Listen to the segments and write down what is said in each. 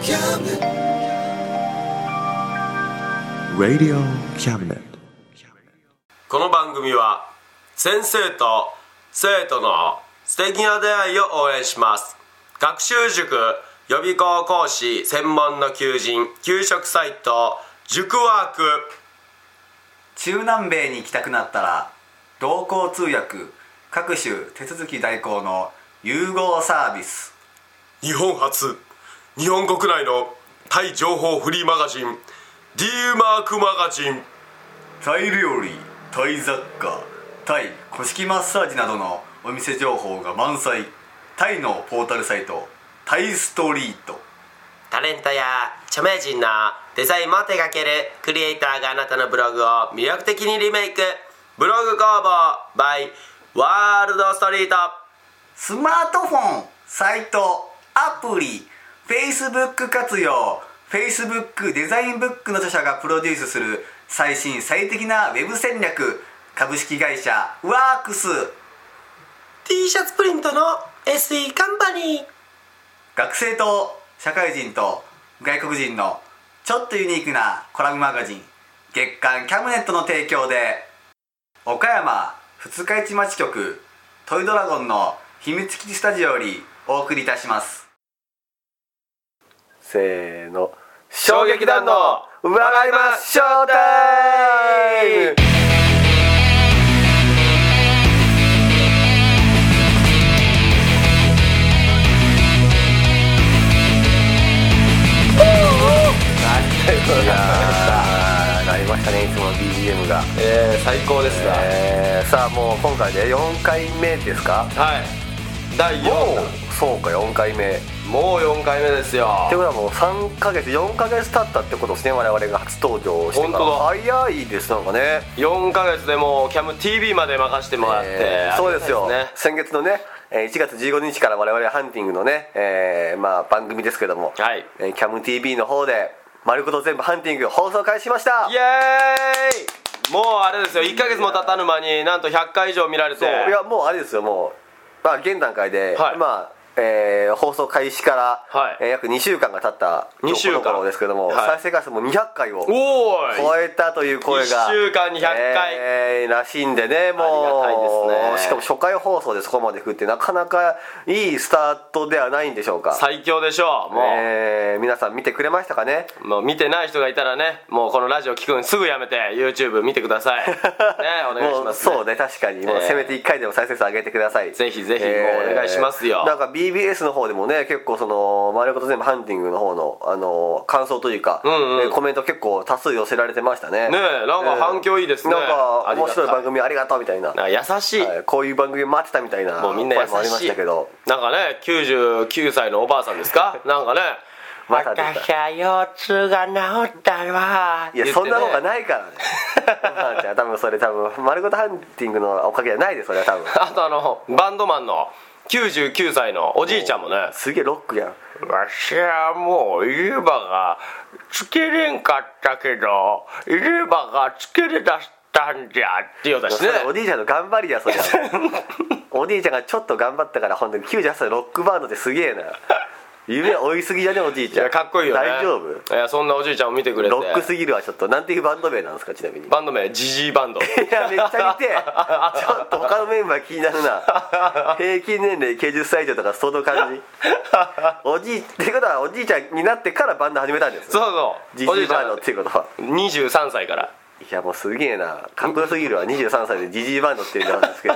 Radio Cabinet。 この番組は先生と生徒の素敵な出会いを応援します。学習塾予備校講師専門の求人給食サイト塾ワーク。 中南米に行きたくなったら同行通訳各種手続き代行の融合サービス。 日本初日本国内のタイ情報フリーマガジン D マークマガジン。 タイ料理、タイ雑貨、タイ古式マッサージなどのお店情報が満載。タイのポータルサイトタイストリート。 タレントや著名人のデザインも手掛けるクリエイターがあなたのブログを魅力的にリメイク。ブログ工房 by ワールドストリート。 スマートフォン、サイト、アプリ、Facebook 活用。 Facebook デザインブックの著者がプロデュースする最新最適なウェブ戦略。株式会社ワークス。 T シャツプリントの SE カンパニー。 学生と社会人と外国人のちょっとユニークなコラムマガジン月刊キャムネットの提供で岡山二日市町局トイドラゴンの秘密基地スタジオよりお送りいたします。 せーの、衝撃弾の笑いましょうタイム。いやなりましたね、いつもの BGM が。 最高ですな。 さあもう今回で4回目ですか。 はい、第4弾。 そうか、4回目。 もう4回目ですよ。 ってことはもう3ヶ月4ヶ月経ったってことですね、我々が初登場してから。 本当だ、 早いです。なんかね、 4ヶ月でもうキャム TV まで任せてもらって、 そうですよ、 ね、 先月のね1月15日から我々ハンティングのね、番組ですけども、 はい、 キャム TV の方で丸ごと全部ハンティング放送開始しました。 イエーイ。もうあれですよ、1ヶ月も経たぬ間になんと100回以上見られて。 そういやもうあれですよ、もう、現段階で、 はい、 放送開始から、 はい、 約2週間が経った 2週間この頃ですけども、 はい、 再生回数も200回を超えたという声が 1週間に100回、 らしいんでね、もうありがたいですね。 しかも初回放送でそこまで食ってなかなかいいスタートではないんでしょうか。 最強でしょう。もう、 皆さん見てくれましたかね。 もう見てない人がいたらね、もうこのラジオ聞くのすぐやめて YouTube 見てくださいね。お願いしますね。 もうそうね、確かにもうせめて1回でも再生数上げてください。 ぜひぜひもうお願いしますよ。 なんか BBS の方でもね、結構その丸ごと全部ハンティングの方の感想というか、コメント結構多数寄せられてましたね。 ねえ、なんか反響いいですね。 なんか面白い番組ありがとうみたいな、 優しい、 こういう番組待ってたみたいなもうみんな優しい声もありましたけど、 なんかね、99歳のおばあさんですかなんかね、 また出た、 私は腰痛が治ったわ。 いや、そんなのがないからね。じゃあ多分それ丸ごとハンティングのおかげじゃないです、それは多分。 あとバンドマンの99歳のおじいちゃんもね、 すげえロックやん。 わしはもう入れ歯がつけれんかったけど入れ歯がつけれだしたんじゃって言うたしね。 おじいちゃんの頑張りやそりゃ。おじいちゃんがちょっと頑張ったから本当に98歳ロックバンドですげえな。夢追いすぎじゃね、おじいちゃん。 いや、かっこいいよね。 大丈夫？ いや、そんなおじいちゃんを見てくれて。 ロックすぎるわ。ちょっとなんていうバンド名なんですか、ちなみに。 バンド名ジジイバンド。 いや、めっちゃ似てちょっと他のメンバー気になるな。平均年齢90歳以上とかその感じ。ってことはおじいちゃんになってからバンド始めたんです。 そうそう、 ジジイバンドっていうことは 23歳から。 いや、もうすげえな、かっこよすぎるわ。23歳でジジイバンドっていうんですけど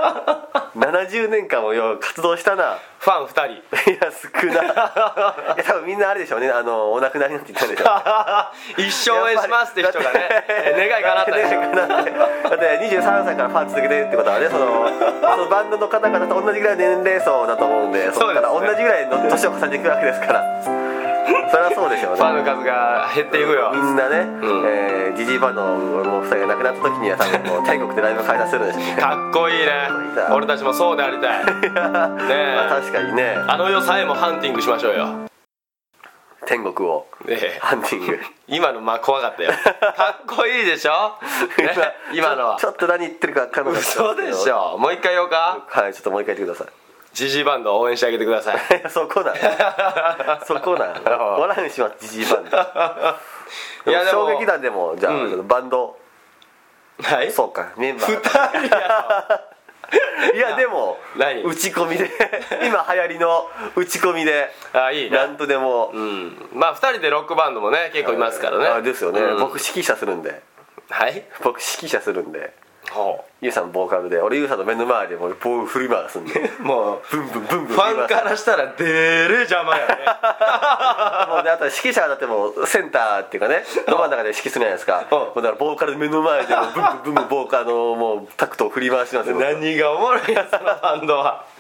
70年間もよ活動したな。 ファン2人。 いや、少ない。いや、多分みんなあれでしょうね、お亡くなりになって言ったんでしょう。 一生応援しますって人がね、願い叶ったでしょ。 だって23歳からファン続けてるってことはね、そのバンドの方々と同じぐらいの年齢層だと思うんで、そこから同じぐらいの年を重ねていくわけですからそれはそうでしょうね。 ファンの数が減っていくよ。 みんなね、ジジイバンドの2人が亡くなった時には多分もう天国でライブ開催するんでしょうね。 かっこいいね。俺たちもそうでありたいねえ、 まあ、確かにね、 あの世さえもハンティングしましょうよ。 天国をハンティング今の怖かったよ。かっこいいでしょ、ね、今のはちょっと何言ってるか分かんなかった。 嘘でしょ。もう一回言おうか。 はい、ちょっともう一回言ってください。 ジジイバンドを応援してあげてください。 そこなんそこなんおらんしますジジイバンド。いや衝撃団でもじゃあ、バンド、 はい、 そうかメンバー 2人やいやでも打ち込みで今流行りの打ち込みでいいね、 なんとでも、 まあ2人でロックバンドもね結構いますからね。 あですよね、僕指揮者するんで。 はい、 僕指揮者するんで、ユウさんボーカルで俺ユウさんの目の前でもう棒振り回すんでもうブンブンブンブンファンからしたらデーレ邪魔やねもうであと指揮者だってもうセンターっていうかねど真ん中で指揮するじゃないですか。もうだからボーカル目の前でもブンブンブンブンボーカルのもうタクトを振り回しますよ。 何がおもろいやそのバンド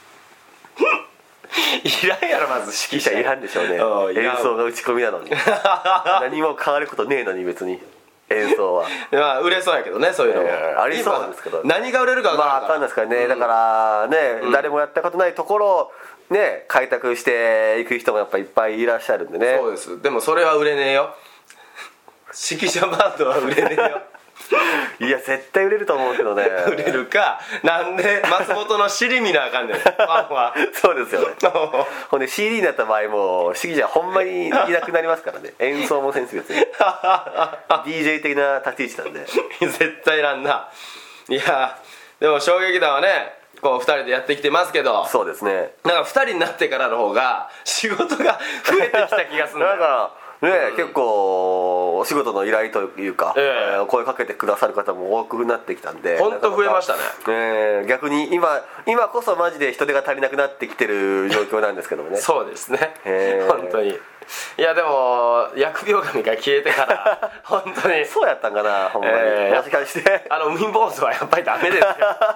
はいらんやろまず指揮者いらんでしょうね演奏が打ち込みなのに何も変わることねえのに別に演奏はまあ売れそうやけどねそういうのも、 ありそうですけど何が売れるか分からんから、 分かんないですからね、だからね、誰もやったことないところをね開拓していく人もやっぱいっぱいいらっしゃるんでね。 そうです。でもそれは売れねえよ指揮者バンドは売れねえよいや絶対売れると思うけどね売れるかなんで松本の尻見なあかんねんファンはそうですよねほんで CD になった場合も指揮者ほんまにいなくなりますからね演奏もセンス別にDJ 的な立ち位置なんで絶対いらんな。いやでも衝撃団はねこう2人でやってきてますけど、 そうですね、 なんか2人になってからの方が仕事が増えてきた気がするんだよだからね、結構お仕事の依頼というか、声かけてくださる方も多くなってきたんで本当増えましたね。逆に今こそマジで人手が足りなくなってきてる状況なんですけどもねそうですね本当に。いやでも疫病神が消えてから本当にそうやったんかなほんまに、もしかして海坊主はやっぱりダメですよ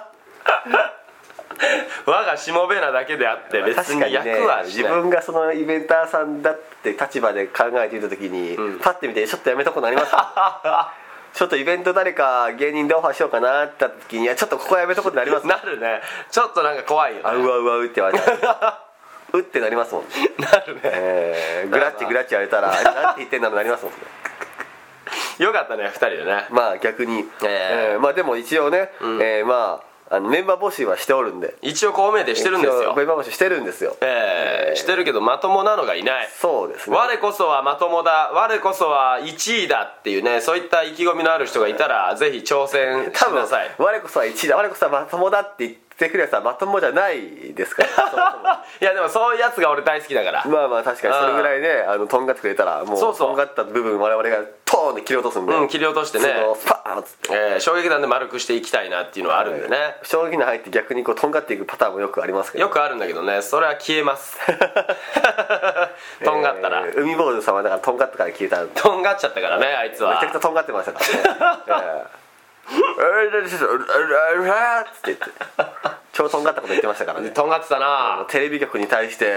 我がしもべなだけであって別に役はしない。 自分がそのイベンターさんだって立場で考えていた時に、パッて見てちょっとやめとこなりますちょっとイベント誰か芸人でオファーしようかなって言った時にいやちょっとここやめとこってなりますなるね。ちょっとなんか怖いよね。 あうわうわうって言われたらうってなりますもんねなるね、 グラッチグラッチ言われたらなんて言ってんだろうなりますもんねよかったね2人でね。 まあ逆に、まあでも一応ね、まあメンバー募集はしておるんで一応こう見えてしてるんですよ。 メンバー募集してるんですよ。 してるけどまともなのがいない。 そうですね。 我こそはまともだ、我こそは1位だっていうね、そういった意気込みのある人がいたらぜひ挑戦してください。 我こそは1位だ、我こそはまともだって言ってくるやつはまともじゃないですからいやでもそういうやつが俺大好きだから。 まあまあ確かにそれぐらいねとんがってくれたらもうとんがった部分我々がトーンで切り落とすんで、 切り落としてねスパーンっつって、 衝撃弾で丸くしていきたいなっていうのはあるんでね、 衝撃弾入って逆にこうとんがっていくパターンもよくありますけど、 よくあるんだけどね、それは消えますとんがったら、 海坊主様だからとんがったから消えたとんがっちゃったからね、あいつはめちゃくちゃとんがってましたからねって言って超とんがったこと言ってましたからね。 とんがってたな。 テレビ局に対して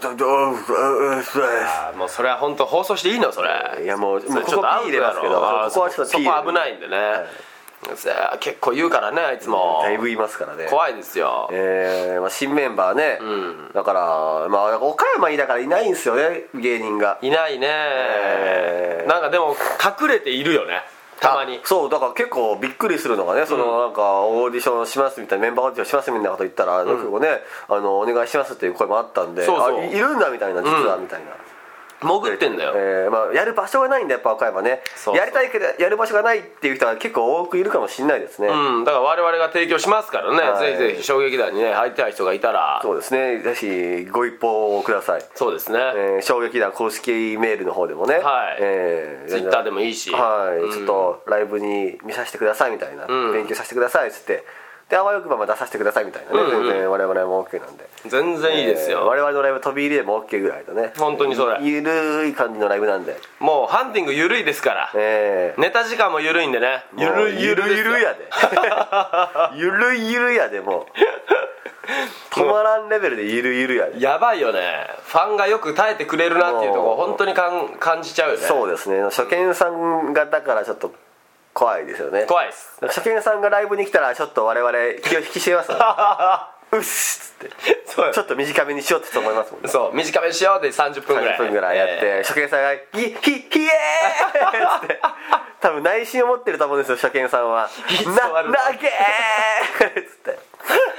もうそれは本当放送していいのそれ。 いやもうここちょっとアウト入れますけど、ここはちょっとそこ危ないんでね、結構言うからねあいつも。 だいぶ言いますからね。 怖いですよ。 新メンバーね、だからまあ岡山にだからいないんですよね、芸人がいないね。なんかでも隠れているよね、たまに。 そうだから結構びっくりするのがね、そのなんかオーディションしますみたいな、メンバーオーディションしますみたいなこと言ったら、結構ねお願いしますっていう声もあったんで、 そうそういるんだみたいな、実はみたいな、 潜ってんだよ。 まあ、やる場所がないんでやっぱ岡山ね、やりたいけどやる場所がないっていう人は結構多くいるかもしれないですね。 だから我々が提供しますからね、ぜひぜひ衝撃弾にね入りたい人がいたら、 そうですね、ぜひご一報をください。 そうですね、 衝撃弾公式メールの方でもね、 ツイッターでもいいし、 ちょっとライブに見させてくださいみたいな、勉強させてくださいっつって、であわよくば出させてくださいみたいなね、全然我々も OK なんで、 全然いいですよ。 我々のライブ飛び入りでも OK ぐらいのね、 本当にそれゆるい感じのライブなんで、 もうハンティングゆるいですから、ネタ時間もゆるいんでね、 ゆるゆるやでゆるゆるやで、もう止まらんレベルでゆるゆるやで、 やばいよね。ファンがよく耐えてくれるなっていうところ本当に感じちゃうよね。 そうですね、初見さんがだからちょっと怖いですよね。 怖いです。 初見さんがライブに来たらちょっと我々気を引き締めますもんうっすっつってそうちょっと短めにしようって思いますもんね。 そう短めにしようで30分ぐらいやって、初見さんが「ひえー!」っつって多分内心を持ってると思うんですよ、初見さんは「なげー!」っつって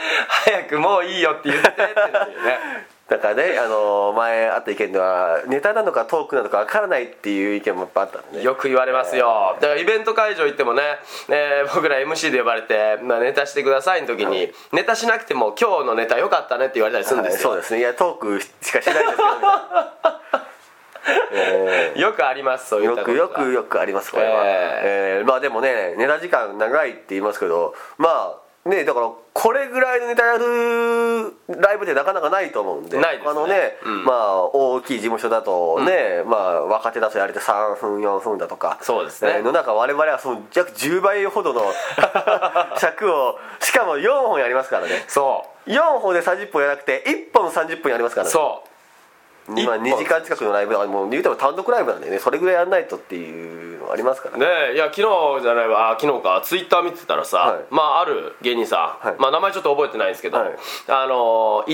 早くもういいよって言ってってなるよね。 だからね、前あった意見ではネタなのかトークなのか分からないっていう意見もやっぱあったんでね。 よく言われますよ。だからイベント会場行ってもね、僕ら MC で呼ばれて、ネタしてくださいの時に、ネタしなくても今日のネタ良かったねって言われたりするんですよ。 そうですね。いやトークしかしないですけど、 よくあります、そういったことがよくありますこれは。まあでもね、ネタ時間長いって言いますけど、まあね、だからこれぐらいのネタやるライブでなかなかないと思うんで、 ないですね。 まあ大きい事務所だとね、まあ若手だとやれて3分4分だとか、 そうですね。 の中我々はその約10倍ほどの尺を、しかも4本やりますからね。 そう 4本で30分やらなくて1本30分やりますからね。 そう今2時間近くのライブだから、もう言うても単独ライブなんでね、それぐらいやんないとっていうのがありますからね。 ねえ、いや昨日じゃないわ、昨日か、ツイッター見てたらさ、 はい、 まあある芸人さん、 はい、 まあ名前ちょっと覚えてないんですけど、 はい、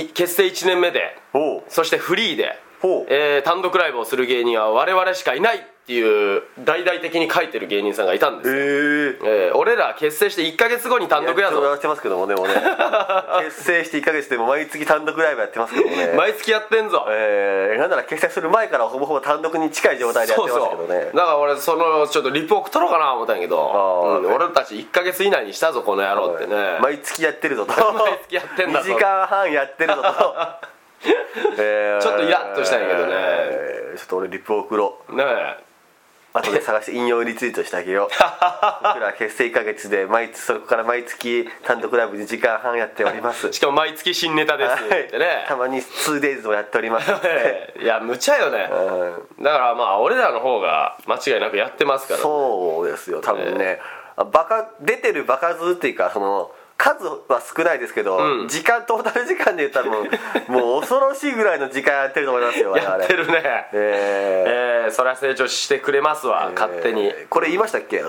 結成1年目で、そしてフリーで、単独ライブをする芸人は我々しかいないっていう大々的に書いてる芸人さんがいたんですよ。俺ら結成して1ヶ月後に単独やぞ。 やってますけども、でもね結成して1ヶ月でも毎月単独ライブやってますけどもね毎月やってんぞ。 なんなら結成する前からほぼほぼ単独に近い状態でやってますけどね。 そうだから俺ちょっとリプ送ったろうかな思ったんやけど、俺たち1ヶ月以内にしたぞこの野郎ってね。 毎月やってるぞと毎月やってんだぞ 2時間半やってるぞとちょっとイラッとしたんやけどね。 ちょっと俺リプ送ろうねえ、 あとで探して引用リツイートしてあげよう僕ら結成1ヶ月でそこから毎月単独ライブ2時間半やっておりますしかも毎月新ネタですってね、 たまに 2days もやっておりますいや無茶よね、だからまあ俺らの方が間違いなくやってますから、ね、 そうですよ多分ね、出てるバカ数っていうか、その数は少ないですけど、トータル時間で言ったらもう恐ろしいぐらいの時間やってると思いますよやってるね。そりゃ成長してくれますわ、勝手に。 これ言いましたっけ、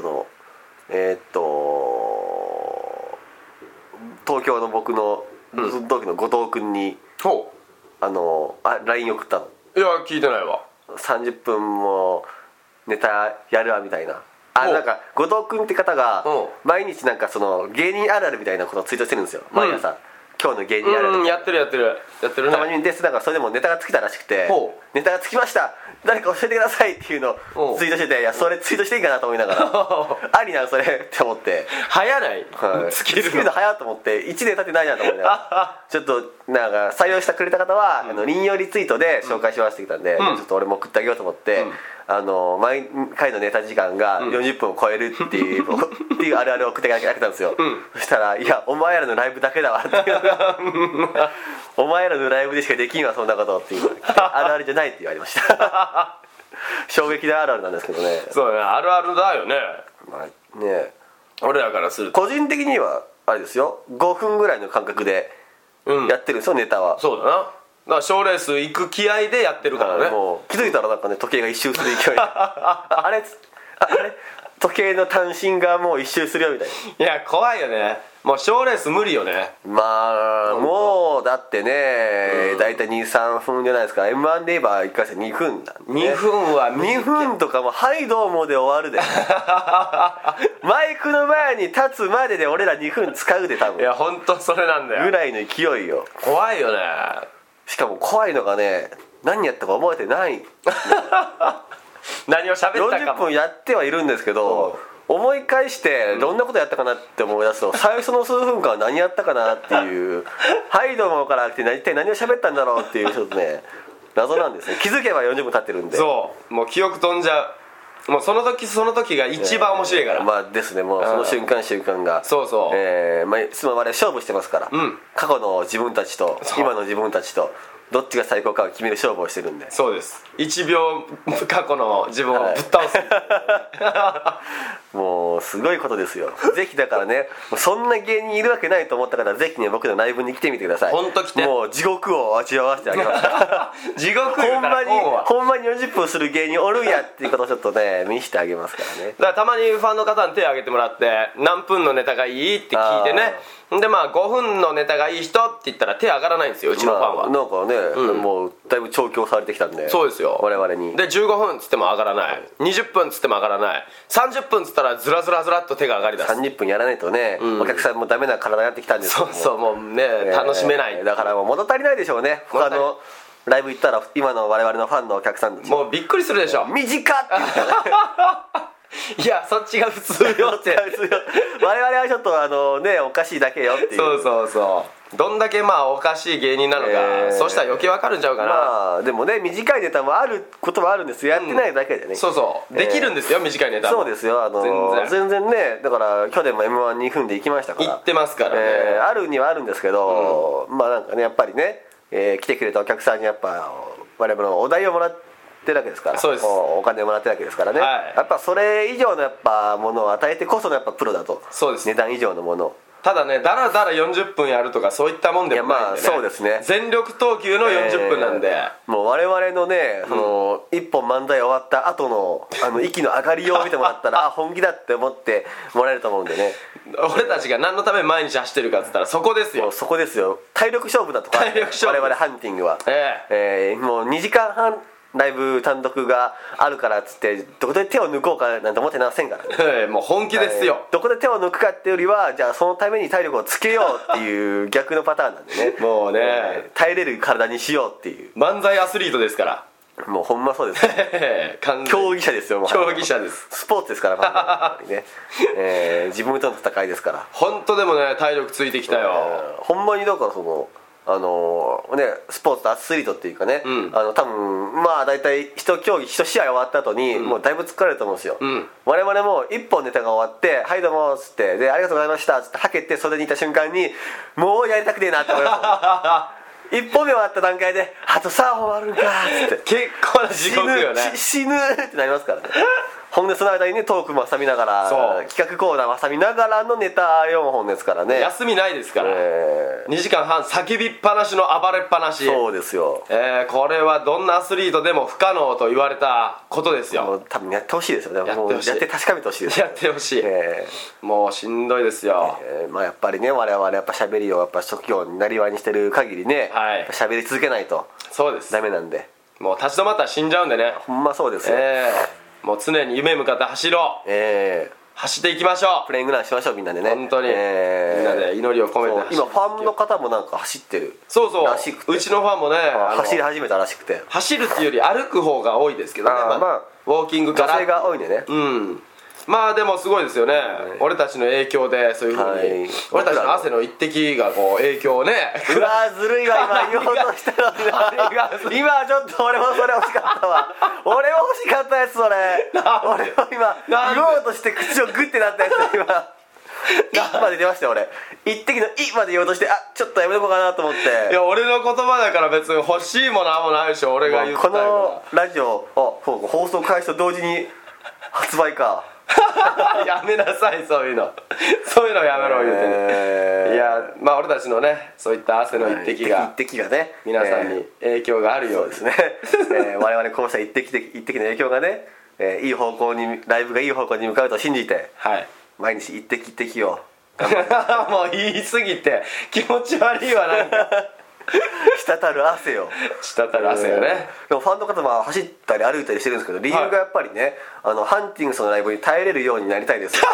東京の僕の同期の後藤君に、LINE 送ったの。 いや聞いてないわ。 30分もネタやるわみたいな。なんか後藤君って方が毎日なんかその芸人あるあるみたいなことをツイートしてるんですよ、毎朝。今日の芸人あるある、 やってるね。 たまにです。だからそれでもネタが尽きたらしくて、ネタが尽きました、誰か教えてくださいっていうのをツイートしてて、いやそれツイートしていいかなと思いながらありなそれって思って、 早ない尽きるの早と思って1年経ってないなと思いながらちょっとなんか採用してくれた方は引用リツイートで紹介しますって言ったんで、ちょっと俺も送ってあげようと思って、毎回のネタ時間が40分を超えるっていうあるあるを送ってあげたんですよ、そしたら「いやお前らのライブだけだわ」っていうお前らのライブでしかできんわそんなことっていうあるあるじゃないって言われました衝撃であるあるなんですけどね。 そうね、あるあるだよね。 ね、 俺らからすると個人的にはあれですよ、5分ぐらいの間隔でやってるんですよ、ネタは。 そうだな、だから賞レース行く気合でやってるからね。 もう気づいたらなんかね、時計が一周する勢いあれ時計の単身がもう一周するよみたいな。 いや怖いよね、もう賞レース無理よね。 まあもうだってね、大体 2,3 分じゃないですか。 M1 で言えば1回戦2分だ、ね、 2分は 2分とかもはいどうもで終わるでマイクの前に立つまでで俺ら2分使うで多分。 いや本当それなんだよ、 ぐらいの勢いよ。 怖いよね。 しかも怖いのがね、何やったか覚えてない何を喋ったかも。 40分やってはいるんですけど、思い返してどんなことやったかなって思い出すと、最初の数分間は何やったかなっていうハイドもから来て一体何を喋ったんだろうっていうちょっとね謎なんですね。気づけば40分経ってるんで、 そうもう記憶飛んじゃう。もうその時が一番面白いから、 まあですね、もうその瞬間瞬間がそうそう、 いつも我々勝負してますから、過去の自分たちと今の自分たちとどっちが最高かを決める勝負をしてるんで。 そうです、1秒過去の自分をぶっ倒す、 もうすごいことですよ。ぜひだからね、そんな芸人いるわけないと思った方、ぜひね僕のライブに来てみてください。 本当来て、 もう地獄を味わわせてあげますから地獄ほんまに40分する芸人おるんやっていうことをちょっとね見せてあげますからね。 だからたまにファンの方に手を挙げてもらって、何分のネタがいいって聞いてね、 でまあ5分のネタがいい人って言ったら手上がらないんですよ、うちのファンは、 なんかね、もうだいぶ調教されてきたんで。 そうですよ、 我々に。 で15分っつっても上がらない、20分っつっても上がらない、30分っつったらずらずらずらっと手が上がりだす。 30分やらないとね、お客さんもダメな体になってきたんですけども。 そうもうね、楽しめない。 だからもう物足りないでしょうね。他のライブ行ったら今の我々のファンのお客さんたちもうびっくりするでしょ。 短っって言っていやそっちが普通よって我々はちょっとねおかしいだけよっていう。 そうどんだけまあおかしい芸人なのか、そうしたら余計わかるんちゃうかな。 まあでもね短いネタもあることもあるんですよ、やってないだけでね。 そうできるんですよ、短いネタも。 そうですよ、全然ね。だから去年も m 1に踏んでいきましたから、 行ってますからね、 あるにはあるんですけど、まあなんかねやっぱりね、来てくれたお客さんにやっぱ我々のお題をもらってるわけですから。 そうです、 お金をもらってるわけですからね、やっぱそれ以上のやっぱものを与えてこそのやっぱプロだと。 そうです、 値段以上のもの。 ただね、だらだら40分やるとかそういったもんでもないんで、ね、 いやまあそうですね、 全力投球の40分なんで、 もう我々のね、一本漫才終わった後の息の上がりようを見てもらったらあ本気だって思ってもらえると思うんでね。 俺たちが何のために毎日走ってるかっつったらそこですよ。 もうそこですよ、体力勝負だとか、 体力勝負我々ハンティングは、もう2時間半ライブ単独があるからっつってどこで手を抜こうかなんて思ってませんからね。 もう本気ですよ、 どこで手を抜くかっていうよりはじゃあそのために体力をつけようっていう逆のパターンなんでねもうね、 耐えれる体にしようっていう。 漫才アスリートですから。 もうほんまそうです競技者ですよ、もう競技者です。 スポーツですからやっぱりね、自分との戦いですから。 本当でもね体力ついてきたよ、 ほんまに。だからそのスポーツとアスリートっていうかね、多分まあ大体一競技一試合終わった後に、もうだいぶ疲れると思うんですよ、我々も一本ネタが終わって「はいどうも」っつって「でありがとうございました」っつってはけて袖にいた瞬間にもうやりたくねえなって思います一本目終わった段階で「あと3本あるんか」っつって結構な地獄よね。 死ぬってなりますからね。ほんでその間にねトークも挟みながら、企画コーナーも挟みながらのネタ4本ですからね。 休みないですから、2時間半叫びっぱなしの暴れっぱなし。 そうですよ、 これはどんなアスリートでも不可能と言われたことですよ。 もう多分やってほしいですよね。 やって確かめてほしいです。 やってほしい、もうしんどいですよ、 まあやっぱりね我々やっぱ喋りをやっぱ職業になりわいにしてる限りね、喋り続けないとそうですダメなんで。 もう立ち止まったら死んじゃうんでね。 ほんまそうですよ、 もう常に夢向かって走ろう、走っていきましょう。 プレイングランしましょうみんなでね。 本当に、みんなで祈りを込めて走って。 今ファンの方もなんか走ってるそうらしくて、 うちのファンもね走り始めたらしくて。 走るっていうより歩く方が多いですけどね、ウォーキングから女性が多いんでね。 まあでもすごいですよね、俺たちの影響でそういうふうに、俺たちの汗の一滴がこう影響をね。 うわずるいわ今言おうとしたのに今ちょっと俺もそれ欲しかったわ俺も欲しかったやつそれ俺も今言おうとして口をグッてなったやつ今「い」まで出ましたよ俺。一滴の「い」まで言おうとしてちょっとやめとこうかなと思って。 いや俺の言葉だから別に欲しいもなんもないでしょ俺が言ったこのラジオ放送開始と同時に発売かやめなさいそういうのやめろ言うてね、いやまあ俺たちのねそういった汗の一滴がね皆さんに影響があるようですね、 我々こうした一滴の影響がね、いい方向にライブがいい方向に向かうと信じて、毎日一滴一滴をもう言い過ぎて気持ち悪いわなんか滴る汗よね。 でもファンの方は走ったり歩いたりしてるんですけど、理由がやっぱりね、ハンティングスのライブに耐えれるようになりたいです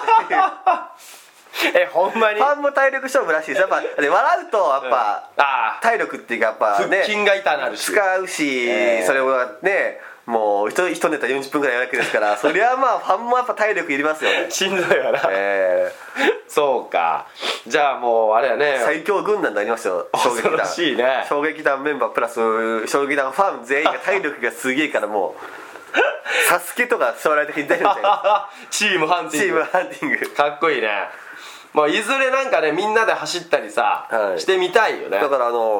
ほんまにファンも体力勝負らしいです。やっぱで笑うとやっぱ、体力っていうかやっぱね腹筋が痛なるし使うし、それをねもう一ネタ40分ぐらいやるわけですからそりゃまあファンもやっぱ体力いりますよね。 しんどいわな、そうか。じゃあもうあれやね最強軍団になりますよ。 恐ろしいね。 衝撃団メンバープラス衝撃団ファン全員が体力がすげえからもうサスケとか将来的に出るみたいなチームハンティングかっこいいね。もういずれなんかねみんなで走ったりさ、してみたいよね。 だから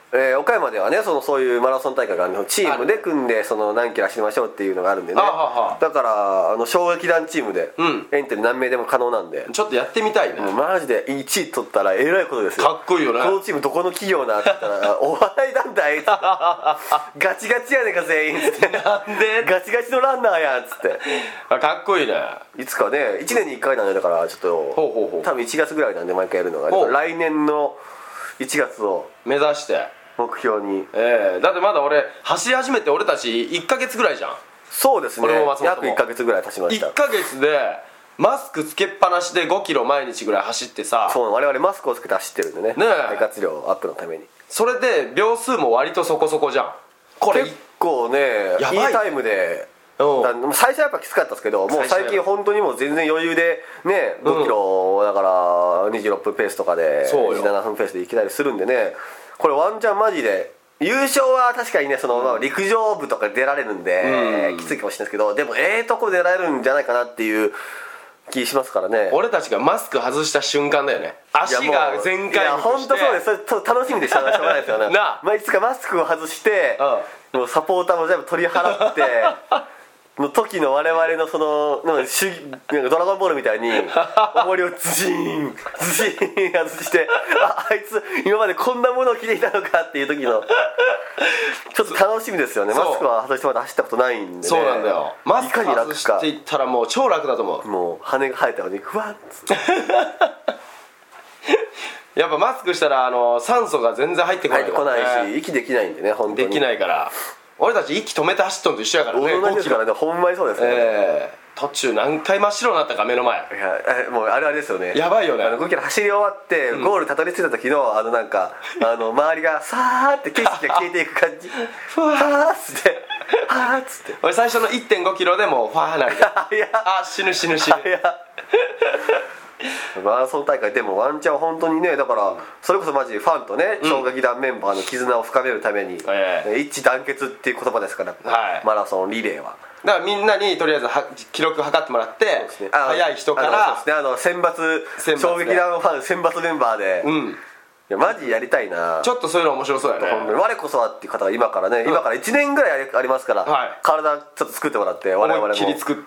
岡山ではねそういうマラソン大会があるのチームで組んで何キロ走りましょうっていうのがあるんでね、だから小劇団チームでエントリー何名でも可能なんで、 ちょっとやってみたいね。 もうマジで1位取ったらえらいことですよ。 かっこいいよね。 このチームどこの企業なって言ったらお笑い団体っつってガチガチやねんか全員っつってなんでガチガチのランナーやんっつってかっこいいね。 いつかね1年に1回なんで、だからちょっと多分1月ぐらいなんで毎回やるのが、来年の1月を目指して目標に、 だってまだ俺走り始めて俺たち1ヶ月ぐらいじゃん。 そうですね、 俺も松本も約1ヶ月ぐらい経ちました。 1ヶ月でマスクつけっぱなしで5キロ毎日ぐらい走ってさ、 そう、我々マスクをつけて走ってるんでね、肺活量アップのために。 それで秒数も割とそこそこじゃん。これ結構ねやばいいいタイムで、 うん最初はやっぱきつかったですけど、もう最近本当にもう全然余裕でね5キロだから26分ペースとかでそうよ 17分ペースでいけたりするんでね、これワンチャンマジで優勝は確かにね陸上部とか出られるんで、きついかもしれないですけど、でもとこ出られるんじゃないかなっていう気しますからね。 俺たちがマスク外した瞬間だよね。足が全開に本当そうです。それ楽しみでしょうがないですよねなあ、 いつかマスクを外して、もうサポーターも全部取り払っての時の我々のなんかドラゴンボールみたいに重りをズシーンズシーン外して、あいつ今までこんなものを着ていたのかっていう時のちょっと楽しみですよね。マスクは外してまだ走ったことないんでね。 そうなんだよ。マスク外していったらもう超楽だと思う。 もう羽が生えたのにふわっつってやっぱマスクしたら酸素が全然入ってこないからね。 入ってこないし息できないんでね、本当にできないから。俺たち息止めて走っとんと一緒やからね。 同じですからね、ほんまにそうですね。 途中何回真っ白になったか目の前。 いやもうあれですよね。 やばいよね。 5キロ走り終わってゴールたどり着いた時のなんか周りがさーって景色が消えていく感じふわーっつってはーっつって俺最初の 1.5 キロでもうファーなりあ死ぬマラソン大会でもワンチャン本当にね、だからそれこそマジでファンとね小劇団メンバーの絆を深めるために、一致団結っていう言葉ですから、マラソンリレーはだからみんなにとりあえず記録測ってもらって、速い人から選抜小劇団ファン選抜メンバーで、いやマジやりたいな。 ちょっとそういうの面白そうやね。 我こそはっていう方は今から1年ぐらいありますから、体ちょっと作ってもらって、我々も思いっきり作って、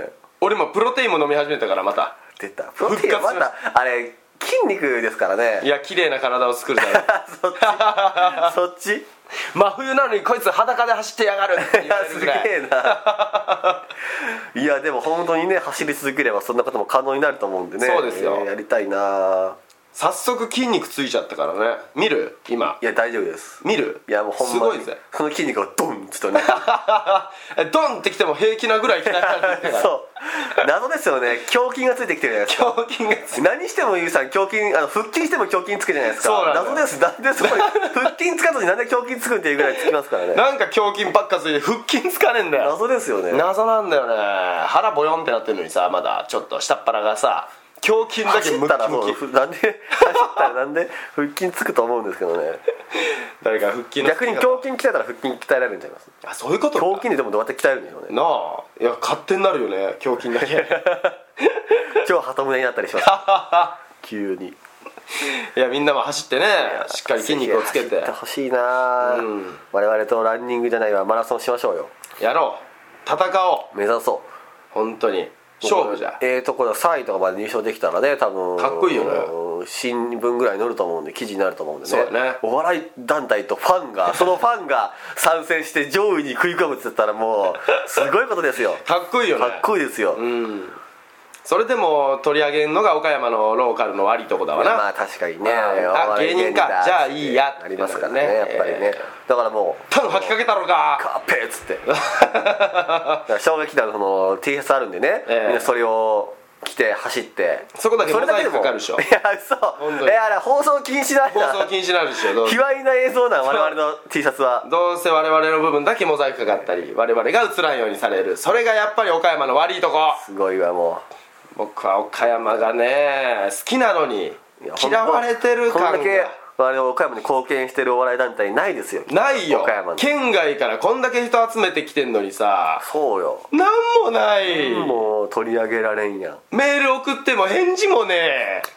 俺もプロテインも飲み始めたからまた出た。プロテインはまたあれ筋肉ですからね。 いや綺麗な体を作るためそっち真冬なのにこいつ裸で走ってやがるって言われるぐらい。 すげえないやでも本当にね走り続ければそんなことも可能になると思うんでね。 そうですよ、 やりたいな。 早速筋肉ついちゃったからね。見る今。 いや大丈夫です。 見る。 いやもうほんまにすごいぜ。その筋肉をドンちょっとねドンってきても平気なぐらい鍛えられてるからそう謎ですよね。胸筋がついてきてるじゃないですか。 胸筋がついて何してもゆうさん胸筋腹筋しても胸筋つくじゃないですか。 そうなんだ謎です。なんでそこに腹筋つかずになんで胸筋つくんっていうぐらいつきますからね。 なんか胸筋ばっかついて腹筋つかねえんだよ。 謎ですよね。 謎なんだよね。腹ボヨンってなってるのにさ、まだちょっと下っ腹がさ胸筋だけムッキムキ。 なんで走ったらなんで腹筋つくと思うんですけどね。 誰か腹筋の逆に胸筋鍛えたら腹筋鍛えられるんちゃいます。 あ、そういうことか。 胸筋ででもどうやって鍛えるんでしょうね。 なあ、いや勝手になるよね胸筋だけ今日鳩胸になったりします急に。 いやみんなも走ってね、しっかり筋肉をつけて走ってほしいな、我々とランニングじゃないわマラソンしましょうよ。 やろう、戦おう、 目指そう本当に勝負じゃ。 ところ3位とかまで入賞できたらね、多分かっこいいよね。 新聞ぐらい載ると思うんで、記事になると思うんでね。 そうだね。 お笑い団体とファンがそのファンが参戦して上位に食い込むって言ったらもうすごいことですよ。 かっこいいよね。 かっこいいですよ。 それでも取り上げるのが岡山のローカルの悪いとこだわな。 まあ確かにね。 あ、芸人か、じゃあいいやありますからね、やっぱりね。だからもうタン吐きかけたろかカーペーっつって衝撃団の T シャツあるんでね、みんなそれを着て走って、 そこだけモザイクかかるでしょ。 いや嘘、あれ放送禁止だ。 放送禁止なんですよ。 卑猥な映像なん、我々の T シャツは。 どうせ我々の部分だけモザイクかかったり、我々が映らんようにされる、それがやっぱり岡山の悪いとこ。 すごいわ。もう僕は岡山がね好きなのに嫌われてる感が。 こんだけ我々岡山に貢献してるお笑い団体ないですよ。 ないよ。 岡山の県外からこんだけ人集めてきてんのにさ。 そうよ。 なんもない。 もう取り上げられんやん。 メール送っても返事もねえ。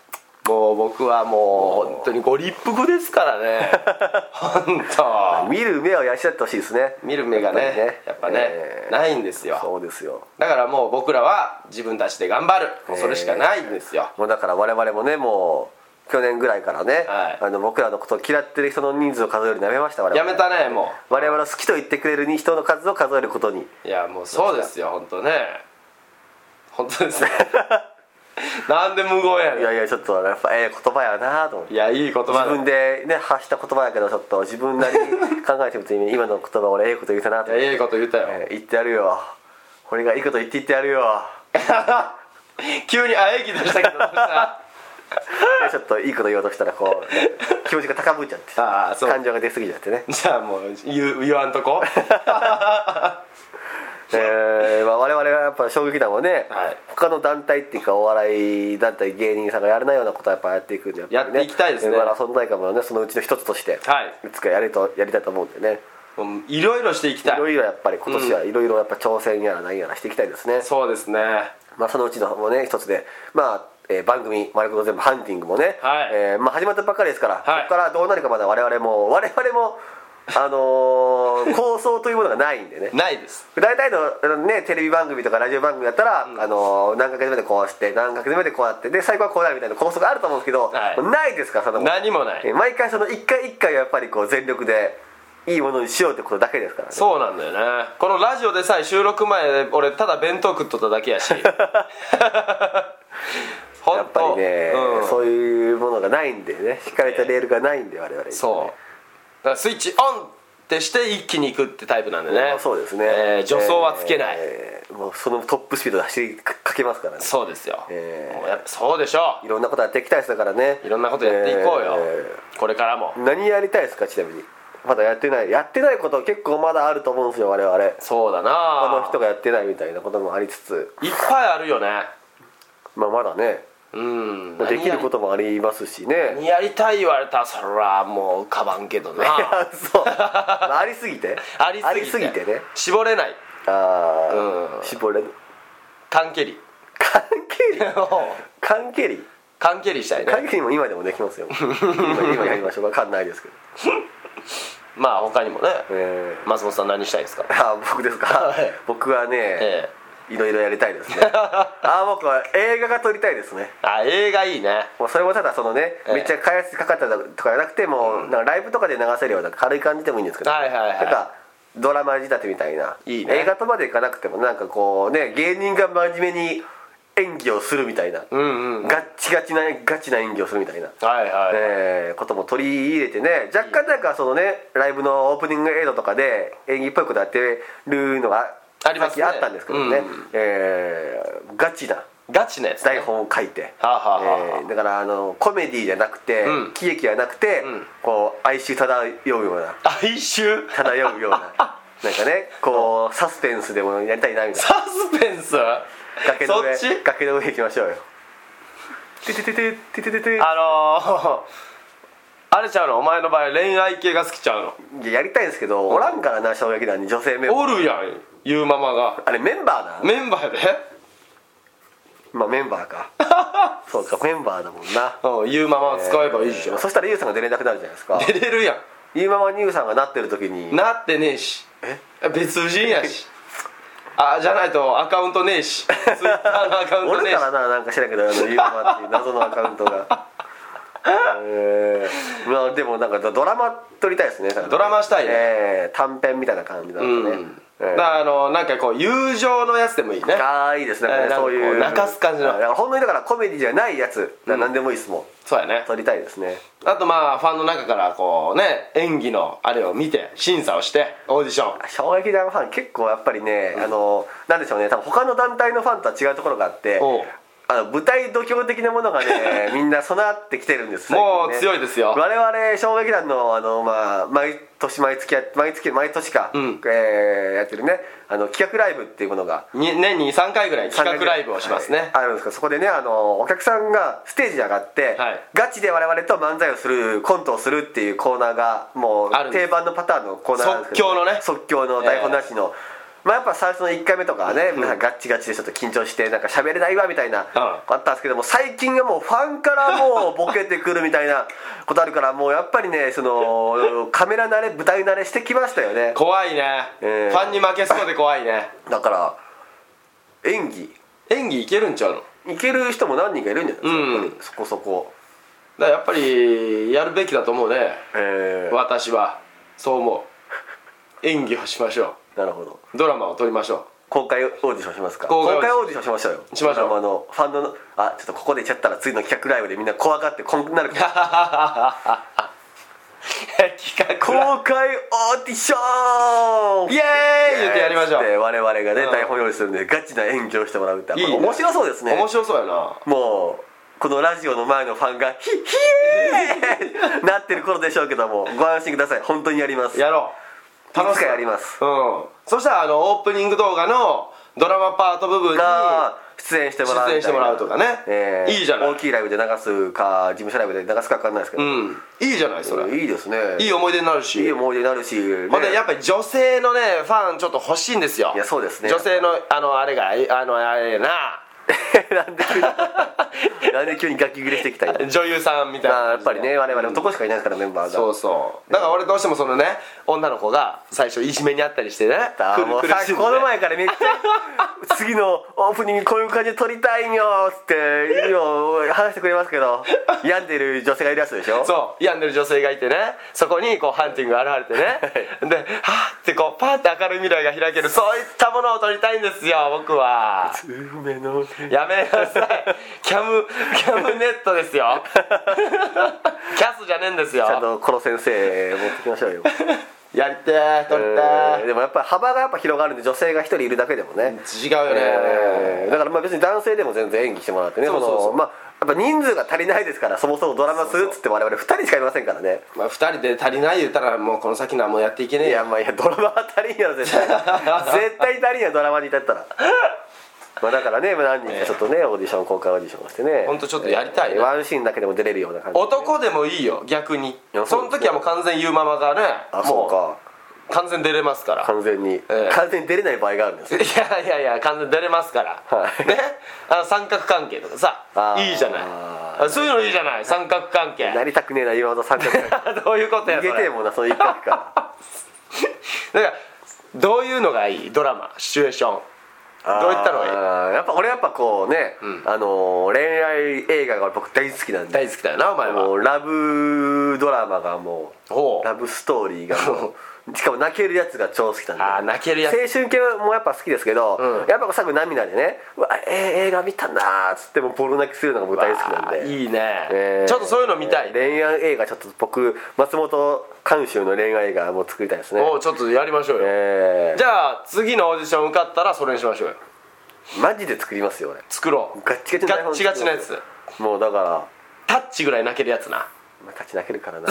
もう僕はもう本当にご立腹ですからね本当見る目を養ってほしいですね。 見る目がねやっぱね、ないんですよ。 そうですよ。 だからもう僕らは自分たちで頑張る、もうそれしかないんですよ。 もうだから我々もね、もう去年ぐらいからね、 はい僕らのことを嫌ってる人の人数を数えるのやめました。我々 やめたね。も我々の好きと言ってくれる人の数を数えることに。 ういやもうそうですよ本当ね、本当ですねなんで無言やねん。 いやいや、ちょっとやっぱ言葉やなと思って。 いやいい言葉だ。 自分でね発した言葉やけど、ちょっと自分なりに考えてみて今の言葉俺こと言うたなと思って。 いいこと言ったよ、 言ってやるよ。これがいいこと言って言ってやるよ急に喘ぎ出したけどどうしたちょっといいこと言おうとしたらこう気持ちが高ぶっちゃってああそう感情が出過ぎちゃってねじゃあもう言わんとこ我々はやっぱ衝撃団はね、 はい他の団体っていうかお笑い団体芸人さんがやらないようなことはやっぱやっていくんで、 やっていきたいですねマラソン大会もねそのうちの一つとして、 はいいつかやりたいと思うんでね、 もういろいろしていきたい。 いろいろやっぱり今年はいろいろやっぱ挑戦やら何やらしていきたいですね。 そうですね。 まあそのうちのもね一つで番組「マルコと全部ハンティング」もね、 はい始まったばっかりですから、 はいここからどうなるかまだ我々も構想というものがないんでねないです。 大体の、ね、テレビ番組とかラジオ番組だったら、何ヶ月目でこうして何ヶ月目でこうやってで最後はこうなるみたいな構想があると思うんですけど、 はいないですからその何もない。 毎回その一回一回やっぱりこう全力でいいものにしようってことだけですからね。 そうなんだよね。このラジオでさえ収録前俺ただ弁当食っとっただけやし本当やっぱりね、そういうものがないんでね、敷かれたレールがないんで我々に、ね、 そうだからスイッチオンってして一気に行くってタイプなんでね。 そうですね、 助走はつけない、 もうそのトップスピードで走りかけますからね。 そうですよ、もうやっぱそうでしょいろんなことやっていきたいですだからね。 いろんなことやっていこうよ、これからも。 何やりたいですかちなみに。まだやってないこと結構まだあると思うんですよ我々。 そうだな、 他の人がやってないみたいなこともありつついっぱいあるよね。 まだね、できることもありますしね。 何やりたい言われたらそれはもう浮かばんけどなそうありすぎてありすぎてね絞れない。 絞れる。 缶蹴り缶蹴り缶蹴りしたいね。 缶蹴りも今でもできますよ今やりましょう。わかんないですけどまあ他にもね、松本さん何したいですか。 僕ですか、僕はね、いろいろやりたいですね僕は映画が撮りたいですね。 映画いいね。 もうそれもただそのね、めっちゃ開発かかったとかじゃなくてもう、なんかライブとかで流せるような軽い感じでもいいんですけど、なんかドラマ仕立てみたいな、 いいね、 映画とまでいかなくてもなんかこうね芸人が真面目に演技をするみたいな、ガチな演技をするみたいな、ことも取り入れてね、若干なんかそのねライブのオープニング映像とかで演技っぽいことやってるのがありますね、 さっきあったんですけどね、ガチなやつ、 台本を書いて、だからコメディじゃなくて、喜劇じゃなくて、こう哀愁漂うような漂うようななんかねこうサスペンスでもやりたいなみたいな。 サスペンス崖の上行きましょうよ。 あれちゃうの、お前の場合恋愛系が好きちゃうの。 やりたいんですけど、おらんからな衝撃団に女性メンバー。 おるやんゆうママが。 あれメンバーだ。 メンバーでメンバーかそうかメンバーだもんな。 ゆうママを使えばいいじゃん。 そしたらゆうさんが出れなくなるじゃないですか。 出れるやん。 ゆうママにゆうさんがなってる時になってねえし、別人やしじゃないとアカウントねえし、ツイッターのアカウントねえし。 俺からなんか知らんけどゆうママっていう謎のアカウントがでもなんかドラマ撮りたいですね。 ドラマしたいね、 短編みたいな感じなんですね。 だからなんかこう友情のやつでもいいね。 いいですね、そういう泣かす感じの、 ほんのにだからコメディじゃないやつ何でもいいですもん。 そうやね、 撮りたいですね。 あとファンの中からこうね演技のあれを見て審査をしてオーディション。 衝撃団ファン結構やっぱりね、なんでしょうね、多分他の団体のファンとは違うところがあって、舞台度胸的なものがねみんな備わってきてるんです。 もう強いですよ。 我々衝撃団の毎年か、やってるね企画ライブっていうものが年に3回ぐらい企画ライブをしますね、 あるんですけど、そこでねお客さんがステージに上がって、ガチで我々と漫才をするコントをするっていうコーナーがもう定番のパターンのコーナーなんですけど、 即興のね、 即興の台本なしのまあやっぱ最初の1回目とかはね、なんかガッチガチでちょっと緊張してなんか喋れないわみたいなあったんですけども、最近はもうファンからもうボケてくるみたいなことあるから、もうやっぱりねそのカメラ慣れ舞台慣れしてきましたよね。 怖いね、ファンに負けそうで怖いね。 だから演技いけるんちゃうの？ いける人も何人かいるんじゃないですか、やっぱりそこそこ。 だからやっぱりやるべきだと思うね、私はそう思う。演技をしましょなるほど。 う。ドラマを撮りましょう。 公開オーディションしますか。 公開オーディションしましょうよ。 しましょう。 ファンドのちょっとここで言っちゃったら次の企画ライブでみんな怖がってこんなるから企画公開オーディションイエーイ言ってやりましょう。 で我々がね、台本用意するんでガチな演技をしてもらうって面白そうですね。 面白そうやな。 もうこのラジオの前のファンがヒエーなってる頃でしょうけども、ご安心ください。本当にやります。 やろう。 楽しくやります。 そしたらオープニング動画のドラマパート部分に出演してもらうとかね、いいじゃない。 大きいライブで流すか事務所ライブで流すか分かんないですけど、 いいじゃないそれ。 いいですね。 いい思い出になるし、 までやっぱり女性のねファンちょっと欲しいんですよ。 いやそうですね。 女性のあれがあれななんで急にガキ切れしてきたんや。 女優さんみたいな。 やっぱりね我々男しかいないですからメンバーが。 そうだから俺どうしてもそのね女の子が最初いじめにあったりしてね、 もうさこの前からめっちゃ次のオープニングこういう感じで撮りたいんよって話してくれますけど、病んでる女性がいるやつでしょ。 そう病んでる女性がいてね、そこにこうハンティング現れてねではっってこうパーって明るい未来が開ける、そういったものを撮りたいんですよ僕は。やめなさい。キャムネットですよキャスじゃねえんですよ。 ちゃんとコロ先生持ってきましょうよやりてー撮りてー。 でもやっぱり幅が広がるんで、女性が一人いるだけでもね違うよね、 だからまあ別に男性でも全然演技してもらってね、まあやっぱ人数が足りないですから、そもそもドラマするっつって我々2人しかいませんからね。 まあ2人で足りない言ったらもうこの先何もやっていけねえよ。 いやドラマは足りんやろ絶対絶対足りんやドラマに至ったらまあだからね何人かちょっとねオーディション公開オーディションをしてね、 本当ちょっとやりたいね。 ワンシーンだけでも出れるような感じ。 男でもいいよ逆に。その時はもう完全ゆうママがね、 そうか完全出れますから。 完全に出れない場合があるんですよ。 いや完全出れますからね。三角関係とかさいいじゃない。そういうのいいじゃない。三角関係なりたくねえな今の三角関係どういうことやそれ。 逃げてえもんなその一角からだからどういうのがいい。ドラマシチュエーションどういったのがいい。 やっぱ俺こうね、恋愛映画が僕大好きなんで。 大好きだよなお前は。 もうラブドラマがもうラブストーリーがもうしかも泣けるやつが超好きなんで。 泣けるやつ。 青春系もやっぱ好きですけど、やっぱ最後涙でね、うわ映画見たなーっつってもボロ泣きするのが僕大好きなんで。 いいね、ちょっとそういうの見たい。 恋愛映画ちょっと僕松本監修の恋愛映画も作りたいですね。 ちょっとやりましょうよ、じゃあ次のオーディション受かったらそれにしましょうよ。 マジで作りますよ俺。 作ろう。 ガッチガチなやつ。 もうだからタッチぐらい泣けるやつな。 タッチ泣けるからな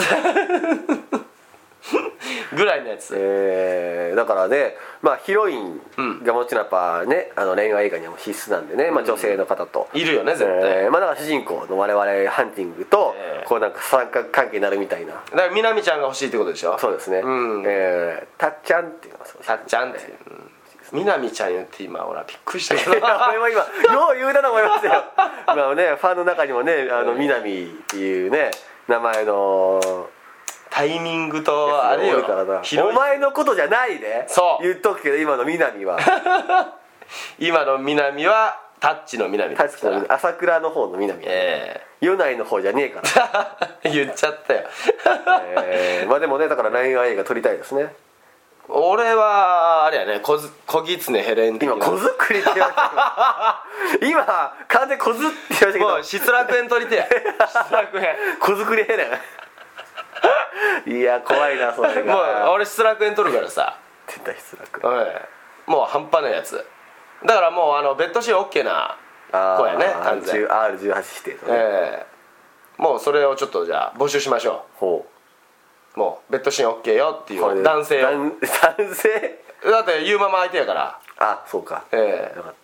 ぐらいのやつ。 だからね、まあヒロインがもちろんやっぱね、恋愛映画にはもう必須なんでね、まあ女性の方といるよね絶対。 まあだから主人公の我々ハンティングとこうなんか三角関係になるみたいな。 だからみなみちゃんが欲しいってことでしょ。 そうですね。たっちゃんっていうのはそう。 たっちゃんってみなみちゃん言って今俺はびっくりしたけど。 俺も今よう言うだと思いますよ今ねファンの中にもねみなみっていうね名前のタイミングとあれよお前のことじゃないで言っとくけど、今の南は今の南はタッチの南ですから。 朝倉の方の南、米内の方じゃねえから言っちゃったよまあでもねだから恋愛映画撮りたいですね。 俺はあれやね、小狐ヘレン的な。 今小作りって言われた今完全に小作りって言われたけど、 もう失楽園撮りてや失楽園小作りヘレンいや怖いなそれが。 もう俺失楽園撮るからさ絶対失楽もう半端ないやつだから。もうベッドシーン OK な子やね完全。 R18 指定とね、 もうそれをちょっとじゃあ募集しましょう。 ほうもうベッドシーン OK よっていう男性を。 男性だってユーママ相手やから。 あそうか、よかった。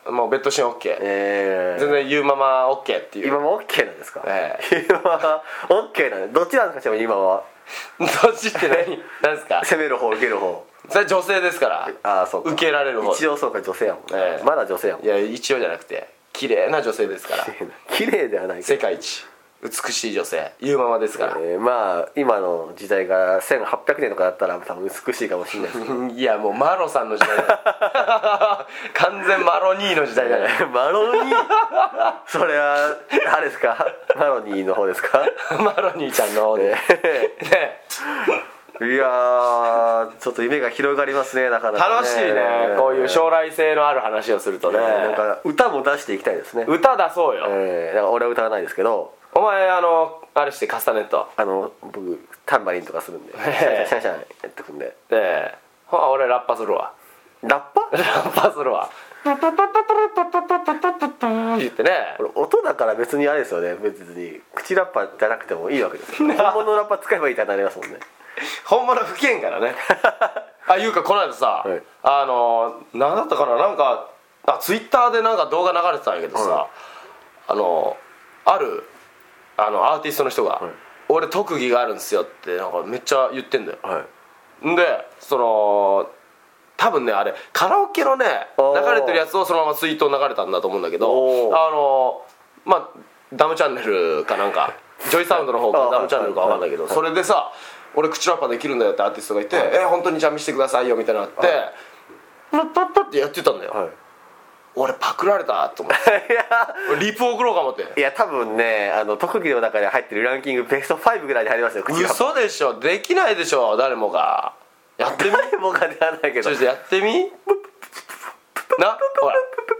もうベッドシーン OK、全然ユーママ OK っていう。 今も OK なんですか。今は OK なんで。どっちなんですか。今はどっちって何ですか？ 攻める方受ける方。 それ女性ですから。 ああそうか。 受けられる方。 一応そうか女性やもんね。まだ女性やもん。 いや一応じゃなくて綺麗な女性ですから。 綺麗ではないけど。 世界一美しい女性言うままですから。 まあ今の時代が1800年とかだったら多分美しいかもしれないですけどいやもうマロさんの時代だ完全マロニーの時代だねマロニーそれはあれですか？マロニーの方ですか？ マロニーちゃんの方で、ね、 いやーちょっと夢が広がりますね。なかなかね楽しいね、こういう将来性のある話をするとね、 なんか歌も出していきたいですね。 歌出そうよ、 だから俺は歌わないですけど、 お前あれしてカスタネット僕タンバリンとかするんでシャンシャンシャンやってくんで、 俺ラッパするわ。 ラッパラッパするわ言ってね。 これ音だから別にあれですよね。別に口ラッパじゃなくてもいいわけですよ本物のラッパ使えばいいってなりますもんね本物吹けんからねいうかこの間さ、 はい、 何だったかな、なんかツイッターでなんか動画流れてたんやけどさ、 はい、 あるアーティストの人が、はい、俺特技があるんですよってなんかめっちゃ言ってんだよ、はい、で多分ねあれカラオケのね流れてるやつをそのままツイート流れたんだと思うんだけど、まあダムチャンネルかなんかジョイサウンドの方かダムチャンネルか分かんないけど、それでさ俺口ラッパできるんだよってアーティストがいて、本当にじゃあ見せてくださいよみたいになって、パッパッパッってやってたんだよ、俺パクられたと思ってリプ送ろうか思って。 いや多分ね特技の中に入ってるランキングベスト5ぐらいに入りますよ。 嘘でしょ、できないでしょ誰もが。やってみ誰もがではないけどちょっとやってみなほら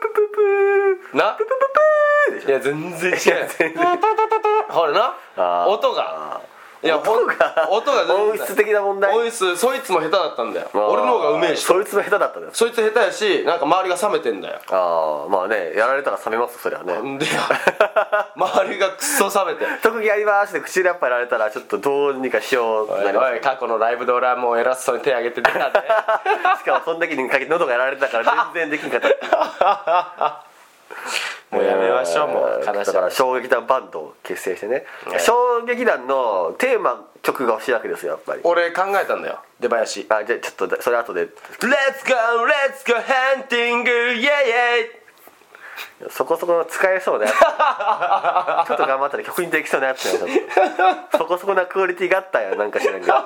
ないや全然違うほらな音がいや音が音質的な問題。 音質そいつも下手だったんだよ。俺の方がうめえしそいつも下手だったんだよ。 そいつ下手やしなんか周りが冷めてんだよ。 まあねやられたら冷めますそりゃね。 なんでや周りがクソ冷めて特技やりますって口ラッパやられたらちょっとどうにかしようってなります。 おい過去のライブで俺はもう偉そうに手挙げて出たねしかもその時に喉がやられてたから全然できんかったもうやめましょう。もうだから衝撃団バンドを結成してね、衝撃団のテーマ曲が欲しいわけですよやっぱり。 俺考えたんだよ出囃子。 じゃあちょっとそれ後で Let's go hunting yeah yeah そこそこ使えそうなやつちょっと頑張ったら曲にできそうなやつやそこそこなクオリティがあったよなんか知らんけど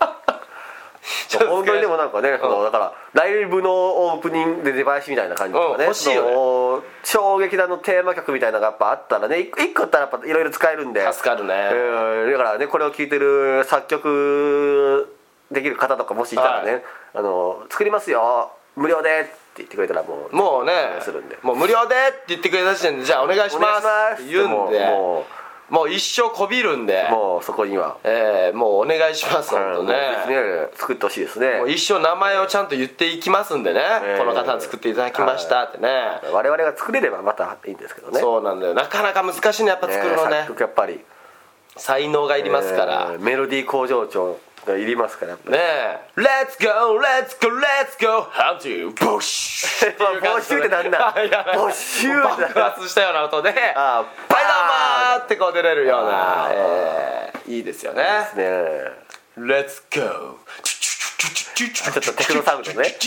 本当にでもなんかね、だからライブのオープニングで出囃子みたいな感じとかね、 欲しいよね。 衝撃団のテーマ曲みたいなのがやっぱあったらね、1個あったらやっぱいろいろ使えるんで助かるね。 だからねこれを聴いてる作曲できる方とかもしいたらね、作りますよ無料でって言ってくれたらもうねするんで、 もう無料でって言ってくれた時点でじゃあお願いしますって言うんでもう一生こびるんで、 もうそこにはもうお願いします本当ね。 作ってほしいですね。 もう一生名前をちゃんと言っていきますんでね、この方に作っていただきましたってね。 我々が作れればまたいいんですけどね。 そうなんだよ、なかなか難しいねやっぱ作るのね。 作曲やっぱり才能がいりますから、 メロディー向上長がいりますからやっぱりねえ Let's go Let's go Let's go Hunting ボッシュっていう感じでボッシュってなんだボッシュ爆発したような音でバイダーマーってこう出れるような、いいですよね。Let's go ちょっとテクノサウンドね Hunting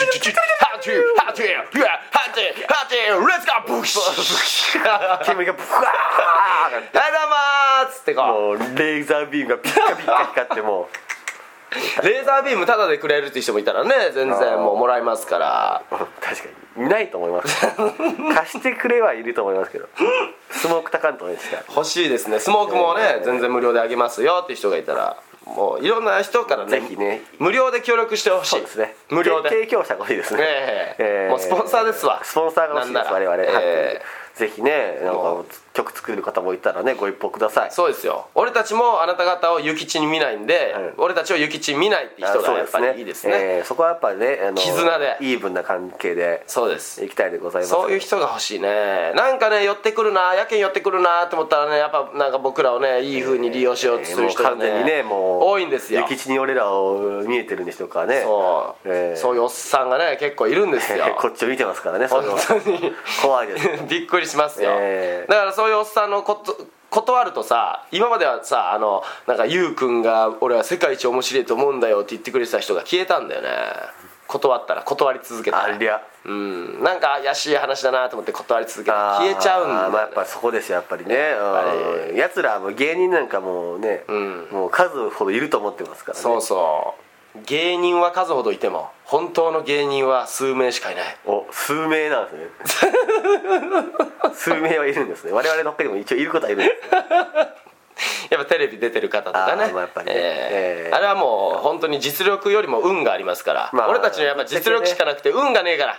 Let's go ボッシュ煙がブワーバイダーマーっつってこうもうレーザービームがピッカピッカ光ってもうレーザービームタダでくれるっていう人もいたらね全然もうもらえますから。 確かにいないと思います貸してくれはいると思いますけどスモークタカントにしか欲しいですね。スモークもね全然無料であげますよっていう人がいたらもういろんな人からねぜひね無料で協力してほしい。 そうですね無料で提供者が欲しいですね。 もうスポンサーですわ。 スポンサーが欲しいです我々。ぜひねなんか曲作る方もいたらねご一報ください。 そうですよ。俺たちもあなた方を諭吉に見ないんで、俺たちを諭吉に見ないっていう人がやっぱりいいですね。 そこはやっぱりね絆でイーブンな関係でそうですいきたいでございます。 そういう人が欲しいね。なんかね寄ってくるなやけん寄ってくるなと思ったらねやっぱなんか僕らをねいい風に利用しようとする人が完全にねもう多いんですよ。 諭吉に俺らを見えてる人とかねそういうおっさんがね結構いるんですよこっちを見てますからね。 本当に怖いですびっくりしますよ。だからそういうおっさんのこと断るとさ、今まではさなんかゆうくんが俺は世界一面白いと思うんだよって言ってくれてた人が消えたんだよね。断り続けたら、 ありゃ、 なんか怪しい話だなと思って断り続けて消えちゃうんだよね。 まあ、やっぱりそこですよやっぱりね。やつらも芸人なんかもうね、もう数ほどいると思ってますからね。 そうそう、芸人は数ほどいても本当の芸人は数名しかいない。 数名なんですね数名はいるんですね。我々の他にも一応いることはいるんですねやっぱテレビ出てる方とかね、 まあ、やっぱりね、 あれはもう本当に実力よりも運がありますから、俺たちにはやっぱ実力しかなくて運がねえから、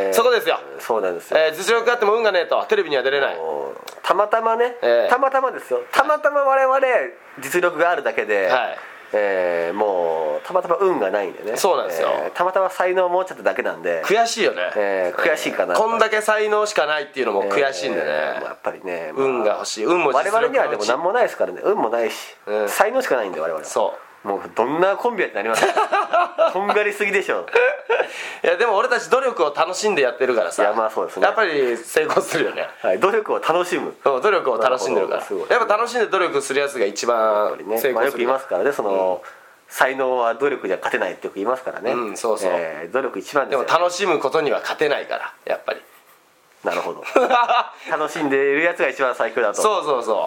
そこですよ。 そうなんですよ、 実力があっても運がねえとテレビには出れない。 たまたまね、たまたまですよ。たまたま我々実力があるだけで、もうたまたま運がないんでね。 そうなんですよ、 たまたま才能を持っちゃっただけなんで悔しいよね、 悔しいかな。 こんだけ才能しかないっていうのも悔しいんでね、 やっぱりね、 運が欲しい。運も実力の我々にはでも何もないですからね。運もないし、才能しかないんで我々は。 そうもうどんなコンビやってなりますとんがりすぎでしょいやでも俺たち努力を楽しんでやってるからさ、 いやまあそうですね、 やっぱり成功するよね、 努力を楽しむ。 努力を楽しんでるから、やっぱ楽しんで努力するやつが一番成功する、 よく言いますからね、才能は努力じゃ勝てないってよく言いますからね。 そうそう、 努力一番ですよ。 でも楽しむことには勝てないからやっぱり。 なるほど楽しんでいるやつが一番最強だと。 そうそうそう、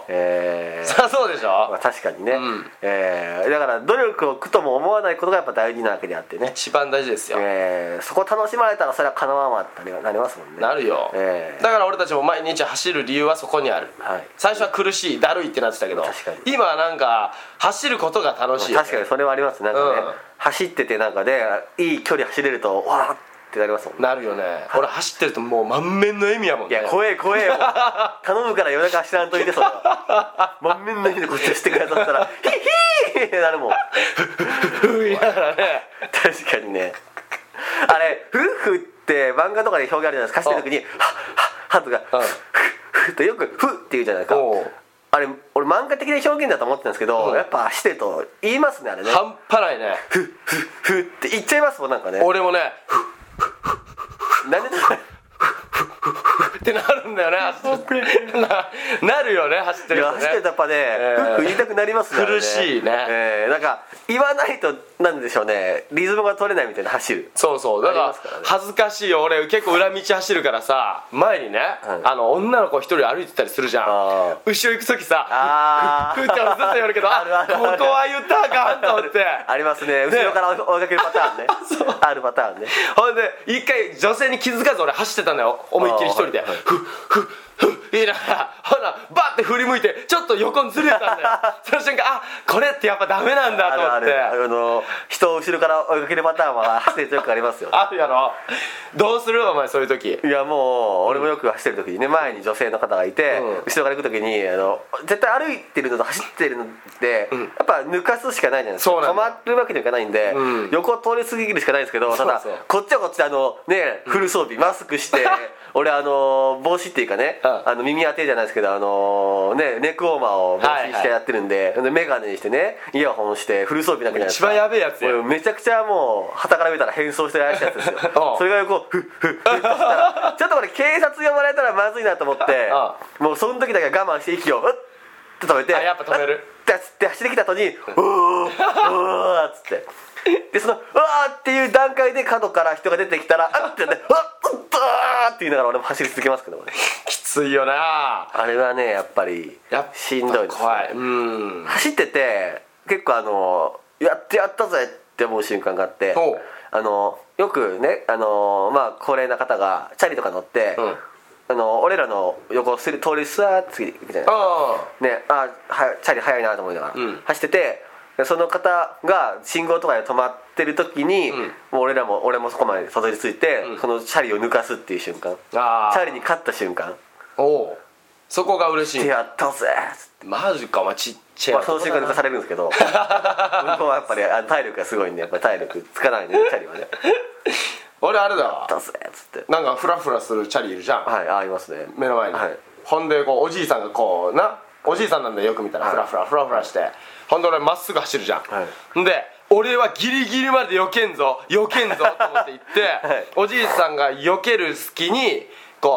そうでしょ、 確かにね、だから努力を苦とも思わないことがやっぱ大事なわけであってね、 一番大事ですよ、 そこ楽しまれたらそれはかなわんわってなりますもんね。 なるよ、だから俺たちも毎日走る理由はそこにある、最初は苦しいだるいってなってたけど、今はなんか走ることが楽しい、 確かにそれはあります。なんかね、走っててなんかでいい距離走れるとわーってなりますもんね。 なるよね。俺走ってるともう満面の笑みやもんね。 いや怖え頼むから夜中走らんといてそれは満面の笑みでこっちしてくださったらヒヒーってなるもん言いながらね確かにね。あれフッフって漫画とかで表現あるじゃないですか。走ってる時にハッハッとかフッフッとよくフッって言うじゃないですか。あれ俺漫画的な表現だと思ってたんですけど、やっぱ走ってると言いますねあれね。 半端ないね。 フッフッフッって言っちゃいますもんなんかね。 俺もねなんでってなるんだよねなるよね走ってるとね。 走ってるとやっぱねフッフ言いたくなりますね。 苦しいね、 なんか言わないとなんでしょうね、リズムが取れないみたいな走る。 そうそう、だから恥ずかしいよ。俺結構裏道走るからさ、前にね、女の子一人歩いてたりするじゃん。後ろ行く時さフッって俺ずっと言われるけどここは言ったらあかんと思ってありますね、後ろから追いかけるパターンねあるパターンね。 ほんで一回女性に気づかず俺走ってたんだよ、思いっきり一人でフッフッフッ言いながら、ほらバッて振り向いてちょっと横にずれたんだよその瞬間これってやっぱダメなんだと思って。 人を後ろから追いかけるパターンは走ってるとよくありますよね。 あるやろ。どうするお前そういう時。 いやもう俺もよく走ってる時にね、前に女性の方がいて、後ろから行く時に絶対歩いてるのと走ってるので、やっぱ抜かすしかないじゃないですか。止まるわけにはいかないんで、横を通り過ぎるしかないんですけど、ただこっちはこっちでねフル装備マスクして俺帽子っていうかね、耳当てじゃないですけどねネックウォーマーを帽子にしてやってるんで、メガネにしてねイヤホンしてフル装備なわけじゃないですか。 一番やべえやつや。 めちゃくちゃもう旗から見たら変装してるやつですよそれがこうフッフッフッってしたらちょっとこれ警察呼ばれたらまずいなと思ってもうその時だけは我慢して息をって止めて、 やっぱ止めるって走ってきた後にうーっつってでそのうわーっていう段階で角から人が出てきたらあってねうわっうっって言いながら俺も走り続けますけどね。 きついよなあれはねやっぱりしんどいですね。 怖い。 走ってて結構やってやったぜって思う瞬間があって、よくね高齢な方がチャリとか乗って、俺らの横を通りスワーッと過ぎていくじゃないですかね。チャリ速いなと思いながら、走っててその方が信号とかで止まってる時に、もう俺もそこまでたどり着いて、そのチャリを抜かすっていう瞬間、チャリに勝った瞬間、 そこが嬉しい。 やったぜマジかお前ちっちゃい。 その瞬間抜かされるんですけど向こうはやっぱり体力がすごいんでやっぱり体力つかないんで、チャリはね俺あれだわ、 やったぜっつってなんかフラフラするチャリいるじゃん。 いますね目の前に、ほんでおじいさんがおじいさんなんだよ、よく見たらフラフラして、ほんで俺まっすぐ走るじゃん、で俺はギリギリまで避けんぞと思って行って、おじいさんが避ける隙にこう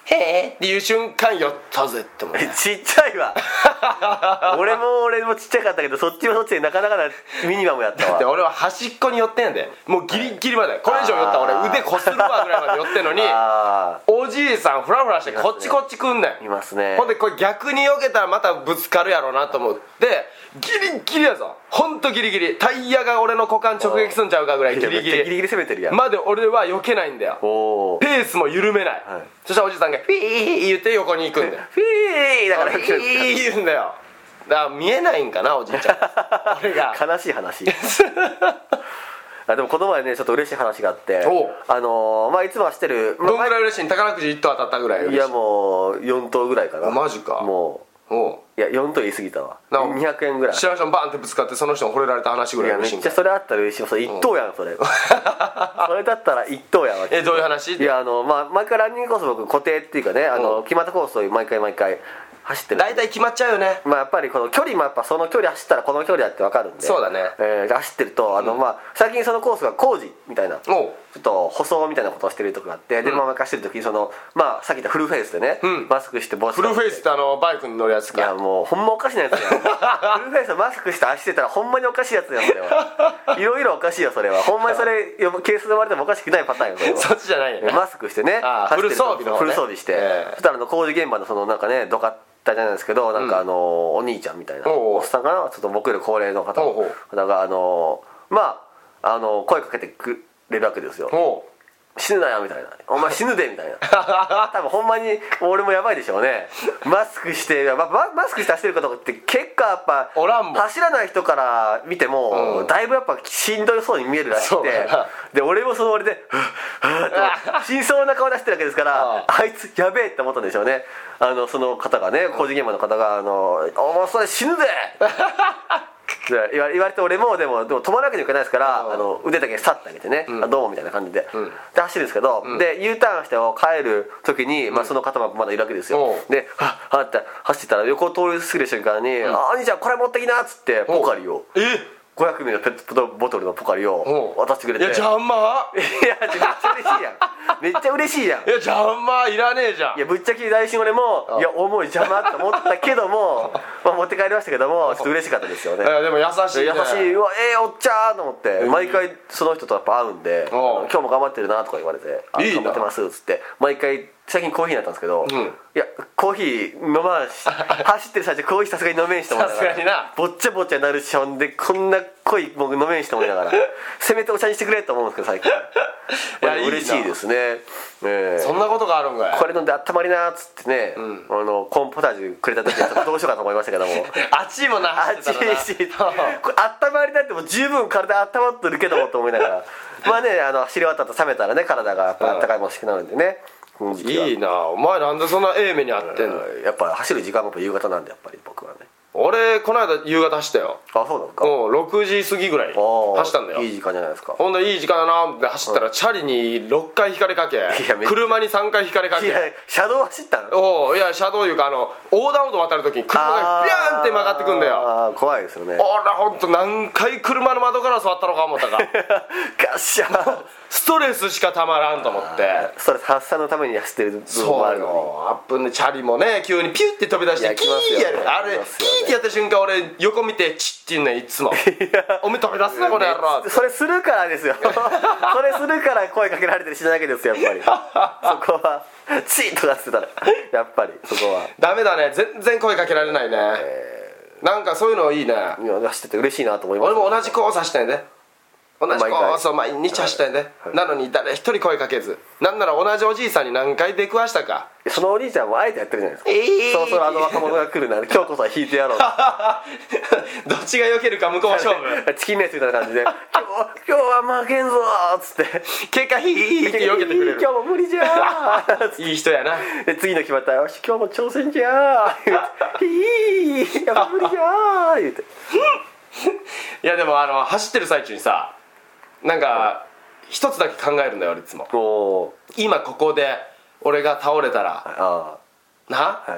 へえっていう瞬間酔ったぜって思うちっちゃいわ俺もちっちゃかったけどそっちもそっちでなかなかなミニマムやったわ。 で俺は端っこに寄ってんでもうギリギリまでこれ以上寄ったら俺腕こするわぐらいまで寄ってんのにおじいさんフラフラしてこっちこっち来んねん。 いますね。 ほんでこれ逆に避けたらまたぶつかるやろうなと思ってギリギリやぞほんとギリギリタイヤが俺の股間直撃すんちゃうかぐらいギリギリギリギリ攻めてるやん。 まで俺は避けないんだよ。ペースも緩めない、そしたらおじさんがフィー言って横に行くんだよフィーだからフィー言うんだよ。だから見えないんかなおじいちゃん俺が悲しい話でもこの前ねちょっと嬉しい話があってまあいつもはしてるどんぐらい嬉しいん宝くじ1等当たったぐらい嬉しい。 いやもう4等ぐらいかな。 マジか。 もういや4等言い過ぎたわ。200円ぐらい知らん人にバンってぶつかってその人に惚れられた話ぐらい嬉しいんか。 めっちゃそれあったら嬉しい。それ1等やんそれそれだったら1等やわ。 どういう話？ いやまあ毎回ランニングコース僕固定っていうかね決まったコースを毎回走ってる。 大体決まっちゃうよね。 まあやっぱりこの距離もやっぱその距離走ったらこの距離だって分かるんで。 そうだね。 走ってるとまあ最近そのコースが工事みたいなちょっと舗装みたいなことをしてるとこがあってで走ってる時にまあさっき言ったフルフェイスでねマスクしてフルフェイスってバイクに乗るやつか。 いやもうほんまおかしなやつやフルフェイスマスクして走ってたらほんまにおかしいやつやそれはいろいろおかしいよそれは。ほんまにそれケースで割れてもおかしくないパターンよそれは。 そっちじゃないよね。 マスクしてねフル装備のフル装備してそしたら工事現場のなんかねドカッじゃないですけどなんかお兄ちゃんみたいなおっさんかなちょっと僕より高齢の方がまあ声かけてくれるわけですよ。死ぬなよみたいなお前死ぬでみたいな多分ほんまに俺もやばいでしょうね。マスクしてマスクして走ってる方って結構やっぱ走らない人から見てもだいぶやっぱしんどいそうに見えるらしくてで俺もその俺で死にそうな顔出してるわけですからあいつやべえって思ったんでしょうね。その方がね工事現場の方が「お前それ死ぬで!」言われて俺もでも止まるわけにはいかないですから腕だけさってあげてねどうもみたいな感じで走るんですけどで U ターンして帰る時にその方もまだいるわけですよ。ではっって走ってたら横を通り過ぎる瞬間に「お兄ちゃんこれ持ってきな」っつってポカリを500ミリのペットボトルのポカリを渡してくれて。 いや邪魔いやめっちゃ嬉しいやんめっちゃ嬉しいやん。 いや邪魔いらねえじゃん。 いやぶっちゃけ内心俺もいや重い邪魔って思ったけども持って帰りましたけどもちょっと嬉しかったですよね。 でも優しいね。 優しい。うわおっちゃーと思って毎回その人とやっぱ会うんで今日も頑張ってるなとか言われて頑張ってますっつって毎回最近コーヒーになったんですけどいやコーヒー飲まんし走ってる最中コーヒーさすがに飲めんしと思いながらさすがになぼっちゃぼっちゃになるしほんでこんな濃い僕飲めんしと思いながらせめてお茶にしてくれと思うんですけど最近いや嬉しいですね。 そんなことがあるんかい。 これ飲んであったまりなーっつってねコーンポタージュくれた時はどうしようかと思いましたけども熱いもんな走ってたらなこれあったまりだっても十分体あったまってるけどもと思いながらまあね走り終わったと冷めたらね体がやっぱあったかいものしくなるんでね。 いいなお前なんでそんなええ目にあってんの。 やっぱ走る時間も夕方なんでやっぱり僕はね。 俺この間夕方走ったよ。 あそうなんですか。 6時過ぎぐらいに走ったんだよ。 いい時間じゃないですか。 ほんでいい時間だなって走ったらチャリに6回引かれかけ車に3回引かれかけ。 いや車道走ったの。 いや車道いうか横断歩道渡るときに車がビャーンって曲がってくんだよ。 怖いですよね。 俺ほんと何回車の窓ガラス割ったのか思ったかガッシャーストレスしかたまらんと思ってストレス発散のために走ってる部分もあるのにアップでチャリもね急にピュッて飛び出してキーやるあれキーってやった瞬間俺横見てチッって言うねいつもおめえ飛び出すなこの野郎それするからですよそれするから声かけられてるしなだけですよやっぱりそこはチッとかってたらやっぱりそこはダメだね全然声かけられないねなんかそういうのいいね。 走ってて嬉しいなと思います。 俺も同じコース走ったんやで同じコースを毎日走ったんやで、なのに誰一人声かけずなんなら同じおじいさんに何回出くわしたか。 そのおじいちゃんもあえてやってるじゃないですか、そろそろあの若者が来るなら今日こそは引いてやろうどっちが避けるか向こう勝負チキンレースみたいな感じで今日は負けんぞーっつって結果ヒーって避けてくれる今日も無理じゃーいい人やな。 で次の決まったらよし今日も挑戦じゃーヒーやっぱ無理じゃー言うていやでも走ってる最中にさなんか一つだけ考えるんだよ俺いつも。今ここで俺が倒れたらな、はい、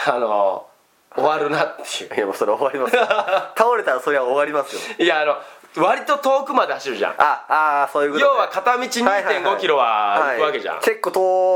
終わるなっていう。 いやもうそれ終わりますよ倒れたらそれは終わりますよ。 いや割と遠くまで走るじゃん。 そういうこと、ね、 要は片道 2.5 キロは行くわけじゃん、 結構遠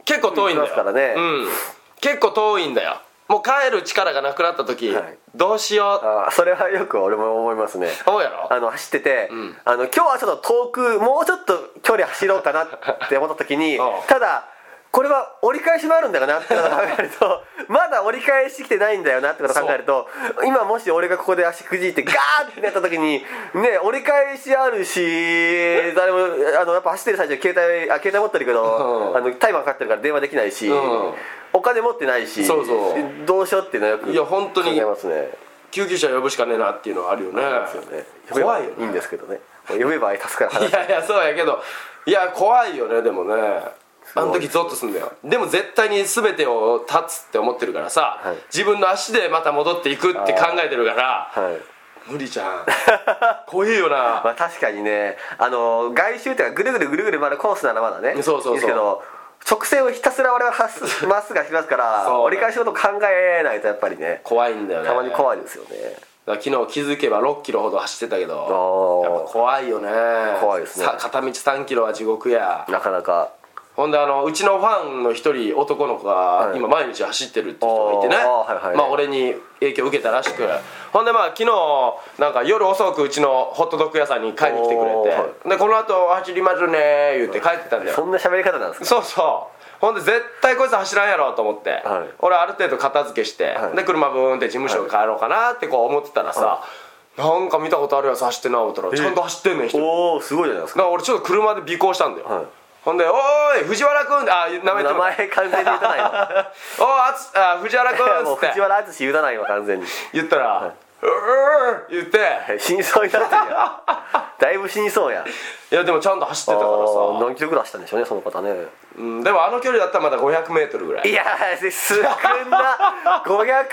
結構遠いんだよ行きますからね、 結構遠いんだよ。もう帰る力がなくなった時、どうしよう。 それはよく俺も思いますね。 そうやろ。 走ってて、今日はちょっと遠くもうちょっと距離走ろうかなって思った時にただこれは折り返しもあるんだよなってことを考えるとまだ折り返してきてないんだよなってことを考えると今もし俺がここで足くじいてガーってなった時にね折り返しあるし誰もやっぱ走ってる最中携帯持ってるけどタイマーかかってるから電話できないし、お金持ってないしどうしようっていうのはよく本当に考えますね。 救急車呼ぶしかねえなっていうのはあるよね。怖いよね。 いいんですけどね、呼べば助かる話。 いやそうやけど怖いよね。でもねあの時ゾッとすんだよ。でも絶対に全てを断つって思ってるからさ、自分の足でまた戻っていくって考えてるから、無理じゃん怖いよな。 確かにね外周っていうかぐるぐる回るコースならまだねそういいですけど直線をひたすら我々まっすぐ走りますから折り返しのこと考えないとやっぱりね怖いんだよね。 たまに怖いですよね。 だから昨日気づけば6キロほど走ってたけどやっぱ怖いよね。 怖いですね。 片道3キロは地獄や。 なかなか。 ほんでうちのファンの一人男の子が今毎日走ってるって人がいてね、俺に影響を受けたらしく、ほんで昨日なんか夜遅くうちのホットドッグ屋さんに買いに来てくれて、でこの後走りますね言って帰ってたんだよ。 そんな喋り方なんですか。 そうほんで絶対こいつ走らんやろと思って、俺ある程度片付けして、で車ブーンって事務所に帰ろうかなってこう思ってたらさ、なんか見たことあるやつ走ってんな思ったらちゃんと走ってんねん人。 おおすごいじゃないですか。 だから俺ちょっと車で尾行したんだよ、ほんで「おーい藤原君」名前完全に言うたないわお藤原君」っつって藤原淳言うたないわ完全に言ったら「言って死にそうになってるやんだいぶ死にそうや。 いやでもちゃんと走ってたからさ。 何キロぐらい走ったんでしょうねその方ね。 でも距離だったらまだ 500m ぐらい。 いや少な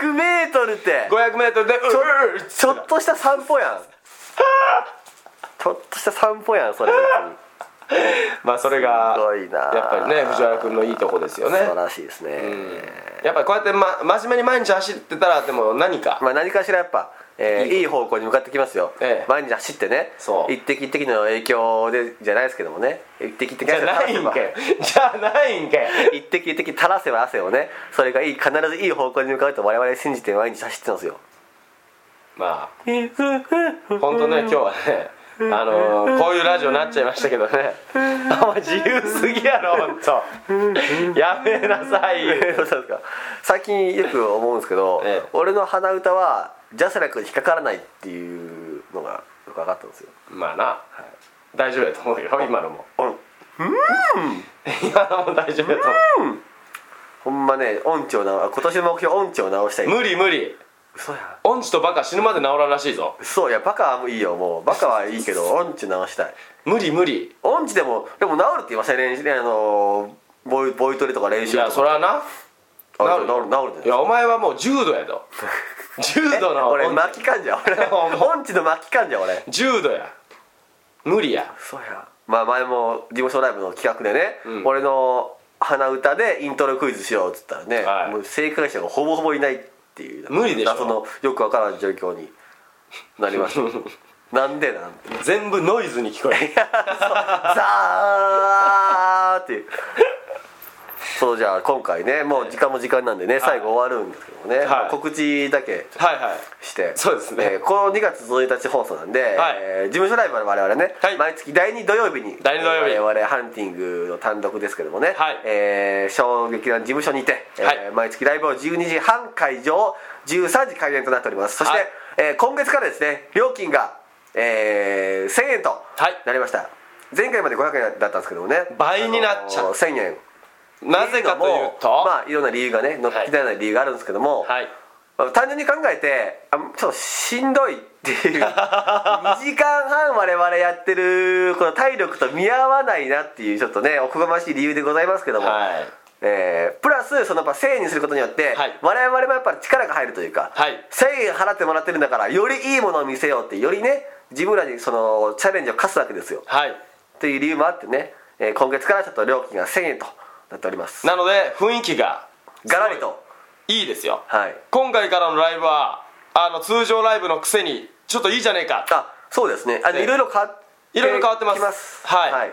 500m って 500m でちょっとした散歩やんちょっとした散歩やんそれ。 それがすごいなやっぱりね藤原君のいいとこですよね。 素晴らしいですね。 やっぱりこうやって真面目に毎日走ってたらでも何かしらやっぱいい方向に向かってきますよ。毎日走ってね一滴一滴の影響でじゃないですけどもね一滴一滴じゃないんかい一滴一滴垂らせば汗をねそれが必ずいい方向に向かうと我々信じて毎日走ってますよ。 本当ね今日はねこういうラジオになっちゃいましたけどね自由すぎやろ本当やめなさい最近よく思うんですけど、俺の鼻歌はジャスラックに引っかからないっていうのがよく分かったんですよ。 大丈夫やと思うよ今のも今のも大丈夫やと思う。 ほんまね音痴を今年の目標音痴を直したい。 無理嘘や音痴とバカ死ぬまで治らんらしいぞ。 そういやバカはいいよもうバカはいいけど音痴直したい。 無理音痴でも治るって言いましたねボイトレとか練習とか。 いやそれはな治る。 いやお前はもう重度やと重度の俺末期患者音痴の末期患者俺重度や無理や。 そうや前も事務所ライブの企画でね、俺の鼻歌でイントロクイズしようっつったらね、もう正解者がほぼほぼいないっていう無理でしょ。 そのよくわからん状況になりましたなんでなんて全部ノイズに聞こえるザーっていうそうじゃあ今回ねもう時間も時間なんでね最後終わるんですけどもね、告知だけしてそうですねこの2月1日放送なんで、事務所ライブは我々ね、毎月第2土曜日に我々ハンティングの単独ですけどもね、衝撃団事務所にて、毎月ライブを12時半会場13時開演となっております。そして、今月からですね料金が、1000円となりました。前回まで500円だったんですけどもね倍になっちゃう 1000円。 なぜかというといろんな理由がね乗ってきたような理由があるんですけども、単純に考えてちょっとしんどいっていう2時間半我々やってるこの体力と見合わないなっていうちょっとねおこがましい理由でございますけども、プラスその1000円にすることによって、我々もやっぱり力が入るというか、1000円払ってもらってるんだからよりいいものを見せようってよりね自分らにそのチャレンジを課すわけですよ、という理由もあってね、今月からちょっと料金が1000円となっております。 なので雰囲気がガラリといいですよ、今回からのライブは通常ライブのくせにちょっといいじゃねえか。 そうですねいろいろ変わってます。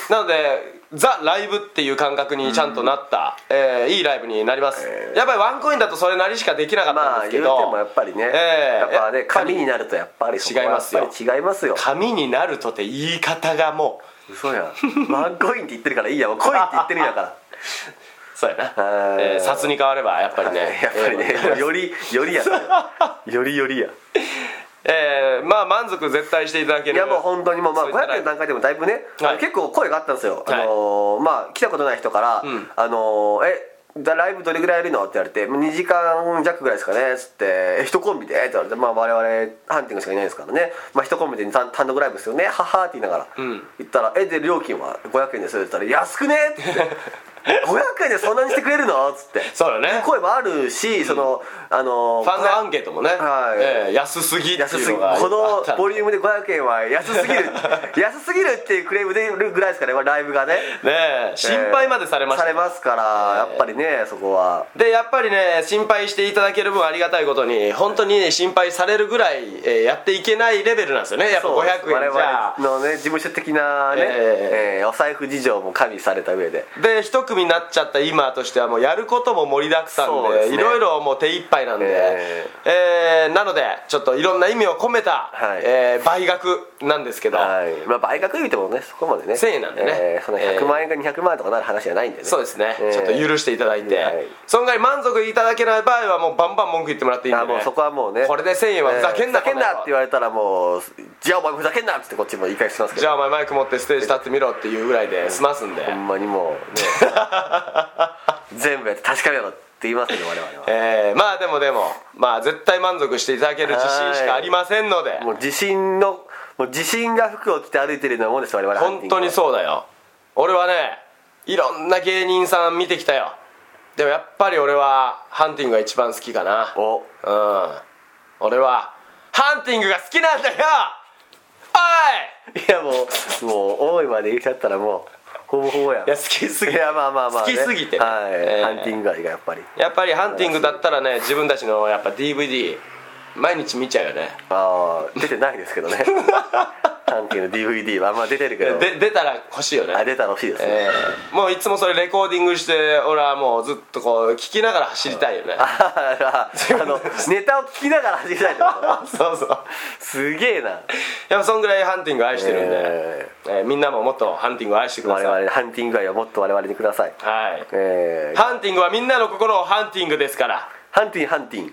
なのでザ・ライブっていう感覚にちゃんとなった、いいライブになります、やっぱりワンコインだとそれなりしかできなかったんですけど、 まあ言うてもやっぱりね、やっぱね紙になるとやっぱりそこはやっぱり違いますよ。 紙になるとって言い方がもう嘘やんワンコインって言ってるからいいや、もうコインって言ってるんやからそうやな、札に変わればやっぱりねやっぱりね、よりやよりやまあ満足絶対していただける。 いやもう本当にもうまあ500円の段階でもだいぶね、結構声があったんですよ。まあ来たことない人からライブどれぐらいやるのって言われて2時間弱ぐらいですかねっつって1コンビでって言われて、まあ我々ハンティングしかいないですからね、まあ1コンビで単独ライブですよねははって言いながら言ったらで料金は500円ですって言ったら安くねって言って500円でそんなにしてくれるのっつってそうだね、 声もあるし、そのファンのアンケートもね、安すぎっていうのがこのボリュームで500円は安すぎる安すぎるっていうクレーム出るぐらいですからね、ライブがね心配までされました、 されますから、やっぱりねそこはでやっぱりね心配していただける分ありがたいことに本当に、ね、心配されるぐらい、やっていけないレベルなんですよね、やっぱ500円じゃ我々のね事務所的なね、お財布事情も加味された上で一組になっちゃった今としてはもうやることも盛りだくさんでいろいろもう手一杯なんで、なのでちょっといろんな意味を込めた、倍額なんですけど、 まあ倍額言うてもねそこまでね 1000円なんでね、 その100万円か200万円とかなる話じゃないんでね。 そうですね、ちょっと許していただいて、その代わり満足いただけない場合はもうバンバン文句言ってもらっていいんでね、 もうそこはもうねこれで1000円はふざけんなって言われたらもうじゃあお前ふざけんなってこっちも言い返しますけど、 じゃあお前マイク持ってステージ立ってみろっていうぐらいで済ますんで、 ほんまにもうね全部やって確かめろって言いますけど我々は、 まあでもまあ絶対満足していただける自信しかありませんので、 もう自信が服を着て歩いてるようなもんです我々。 本当にそうだよ。俺はねいろんな芸人さん見てきたよ。でもやっぱり俺はハンティングが一番好きかな。俺はハンティングが好きなんだよ。おいいやもうおいまで言っちゃったらもうほぼほぼやん。 いや好きすぎて、 いやまあ、 好きすぎて、 ハンティング愛がやっぱりハンティングだったらね自分たちのやっぱ DVD 毎日見ちゃうよね。 出てないですけどねハンティングの DVD は出てるけど出たら欲しいよね。 出たら欲しいですね、 もういつもそれレコーディングして俺はもうずっとこう聞きながら走りたいよね。 ネタを聞きながら走りたいってことそうすげえな。 やっぱそんぐらいハンティング愛してるんで、みんなももっとハンティングを愛してください。 我々ハンティング愛をもっと我々にください。 はい、ハンティングはみんなの心をハンティングですから。 ハンティン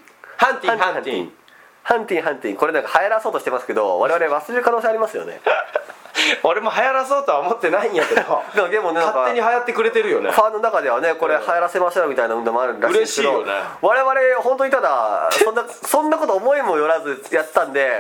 これなんか流行らそうとしてますけど我々忘れる可能性ありますよね俺も流行らそうとは思ってないんやけどでもね勝手に流行ってくれてるよね。 ファンの中ではねこれ流行らせましょうみたいな運動もあるらしいですけど、 嬉しいよね。 我々本当にただそんなこと思いもよらずやってたんで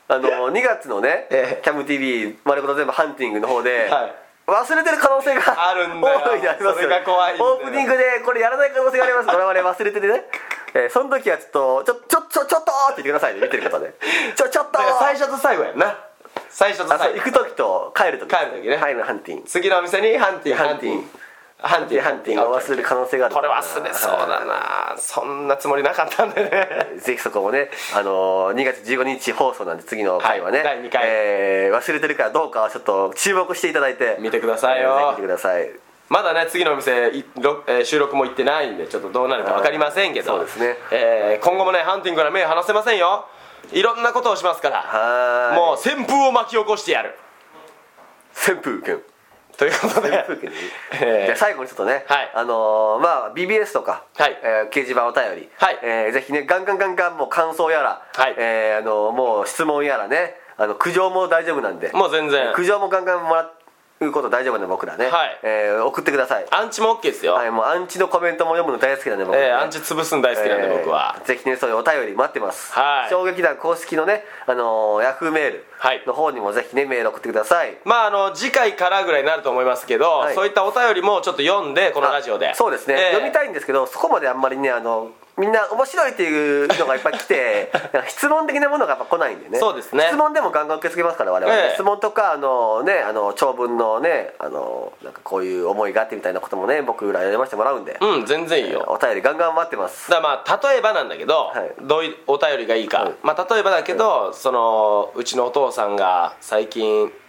2月のね、キャム TV 丸ごと全部ハンティングの方で、忘れてる可能性があるんだよ。 大いにありますよ。 それが怖いんだよ。 オープニングでこれやらない可能性があります。我々忘れててねその時はちょっとって言ってくださいね見てる方でちょっと最初と最後やんな。最初と最後行く時と帰る時ね。 帰るハンティング次のお店にハンティンを忘れる可能性がある。 これ忘れそうだな。そんなつもりなかったんでねぜひそこもね2月15日放送なんで次の回はね、 第2回忘れてるかどうかはちょっと注目していただいて見てくださいよ。 ぜひ見てください。 まだね次のお店収録も行ってないんでちょっとどうなるか分かりませんけど、 そうですね、 今後もねハンティングから目離せませんよ。いろんなことをしますからもう旋風を巻き起こしてやる。 旋風君ということでじゃあ最後にちょっとね、BBS とか、掲示板お便り、ぜひねガンガンもう感想やら、もう質問やらね苦情も大丈夫なんで、 もう全然苦情もガンガンもらうこと大丈夫なんで僕らね、送ってください。 アンチも OK ですよ。 もうアンチのコメントも読むの大好きなんで僕、 アンチ潰すの大好きなんで僕は、 ぜひねそういうお便り待ってます。衝撃団公式のねヤフーメールの方にもぜひねメール送ってください。 次回からぐらいになると思いますけど、そういったお便りもちょっと読んでこのラジオでそうですね、読みたいんですけどそこまであんまりねみんな面白いっていうのがいっぱい来て質問的なものがやっぱ来ないんでね。 そうですね。 質問でもガンガン受け付けますから我々、質問とか長文のねなんかこういう思いがあってみたいなこともね僕ら読ませてもらうんで、 全然いいよ。 お便りガンガン待ってます。 だから例えばなんだけど、どういうお便りがいいか、例えばだけど、うちのお父さんが最近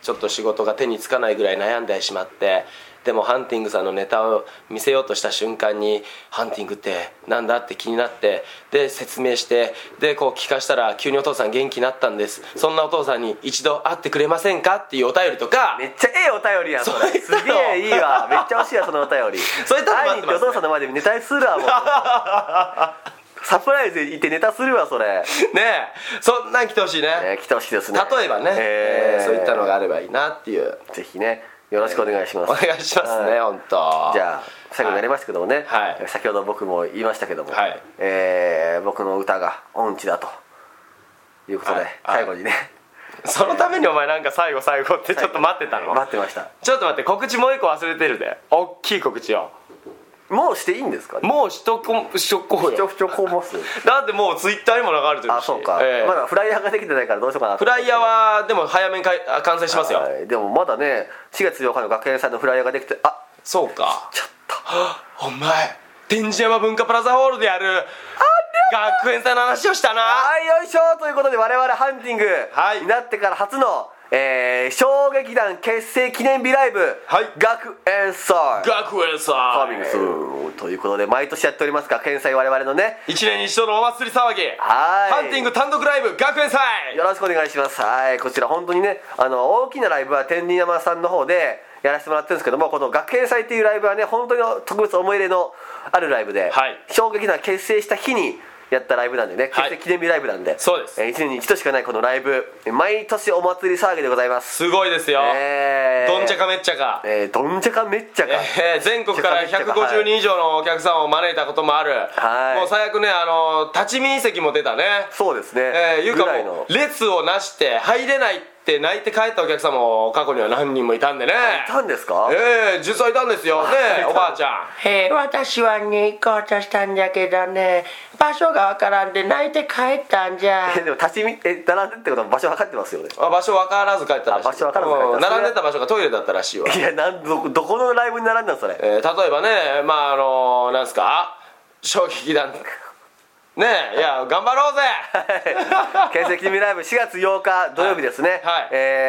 ちょっと仕事が手につかないぐらい悩んでしまって、でもハンティングさんのネタを見せようとした瞬間にハンティングってなんだって気になって、で説明して、でこう聞かしたら急にお父さん元気になったんです、そんなお父さんに一度会ってくれませんかっていうお便りとか、 めっちゃええお便りやんそれ。すげえいいわ、めっちゃ欲しいわそのお便り。 そういったの会いに行って待ってますねお父さんの前でネタするわもうサプライズで行ってネタするわそれ。 ねえ、そんなん来てほしいね。 来てほしいですね。 例えばね、そういったのがあればいいなっていう。 ぜひねよろしくお願いします。 お願いしますね、本当。 じゃあ最後になりましたけどもね、 はい、 先ほど僕も言いましたけども、 はい、 僕の歌が音痴だということで、 はい、 最後にね、 そのためにお前なんか最後ってちょっと待ってたの？ 待ってました。 ちょっと待って、告知もう一個忘れてるで。大きい告知をもうしていいんですかね。 もうしとこうよ。 しとこますだってもうツイッターにも流れてるし。 あ、そうか、まだフライヤーができてないからどうしようかなと。 フライヤーはでも早めに完成しますよ。 でもまだね4月8日の学園祭のフライヤーができて、あ、 そうか、 ちょっとお前天神山文化プラザホールでやる学園祭の話をしたな。 はい、よいしょということで我々ハンティングになってから初の、小劇団結成記念日ライブ、 はい、 学園祭学園祭カーミングスーということで毎年やっております学園祭、我々のね 1年に一度のお祭り騒ぎ、ハンティング単独ライブ学園祭、 よろしくお願いします。はい、こちら本当にね大きなライブは天神山さんの方でやらせてもらってるんですけども、この学園祭っていうライブはね本当に特別思い入れのあるライブで、 はい、 小劇団結成した日にやったライブなんでね、結成記念日ライブなんで、 そうです、 1年に一度しかないこのライブ、毎年お祭り騒ぎでございます。 すごいですよ、どんちゃかめっちゃか、 どんちゃかめっちゃか、 全国から150人以上のお客さんを招いたこともある、はい、もう最悪ね立ち見席も出たね。 そうですね、 いうかもう列をなして入れないって泣いて帰ったお客さんも過去には何人もいたんでね。 いたんですか？ 実際いたんですよね。おばあちゃん、 私はね行こうとしたんじゃけどね、場所がわからんで泣いて帰ったんじゃ。 でも立ち見並んでってことは場所分かってますよね。 場所分からず帰ったらしい。 場所分からず帰った、 並んでた場所がトイレだったらしいわ。 いやどこのライブに並んだのそれ。 例えばね、まあなんすか、小劇団ねえ、いや頑張ろうぜ結成記念日ライブ4月8日土曜日ですね、 はい、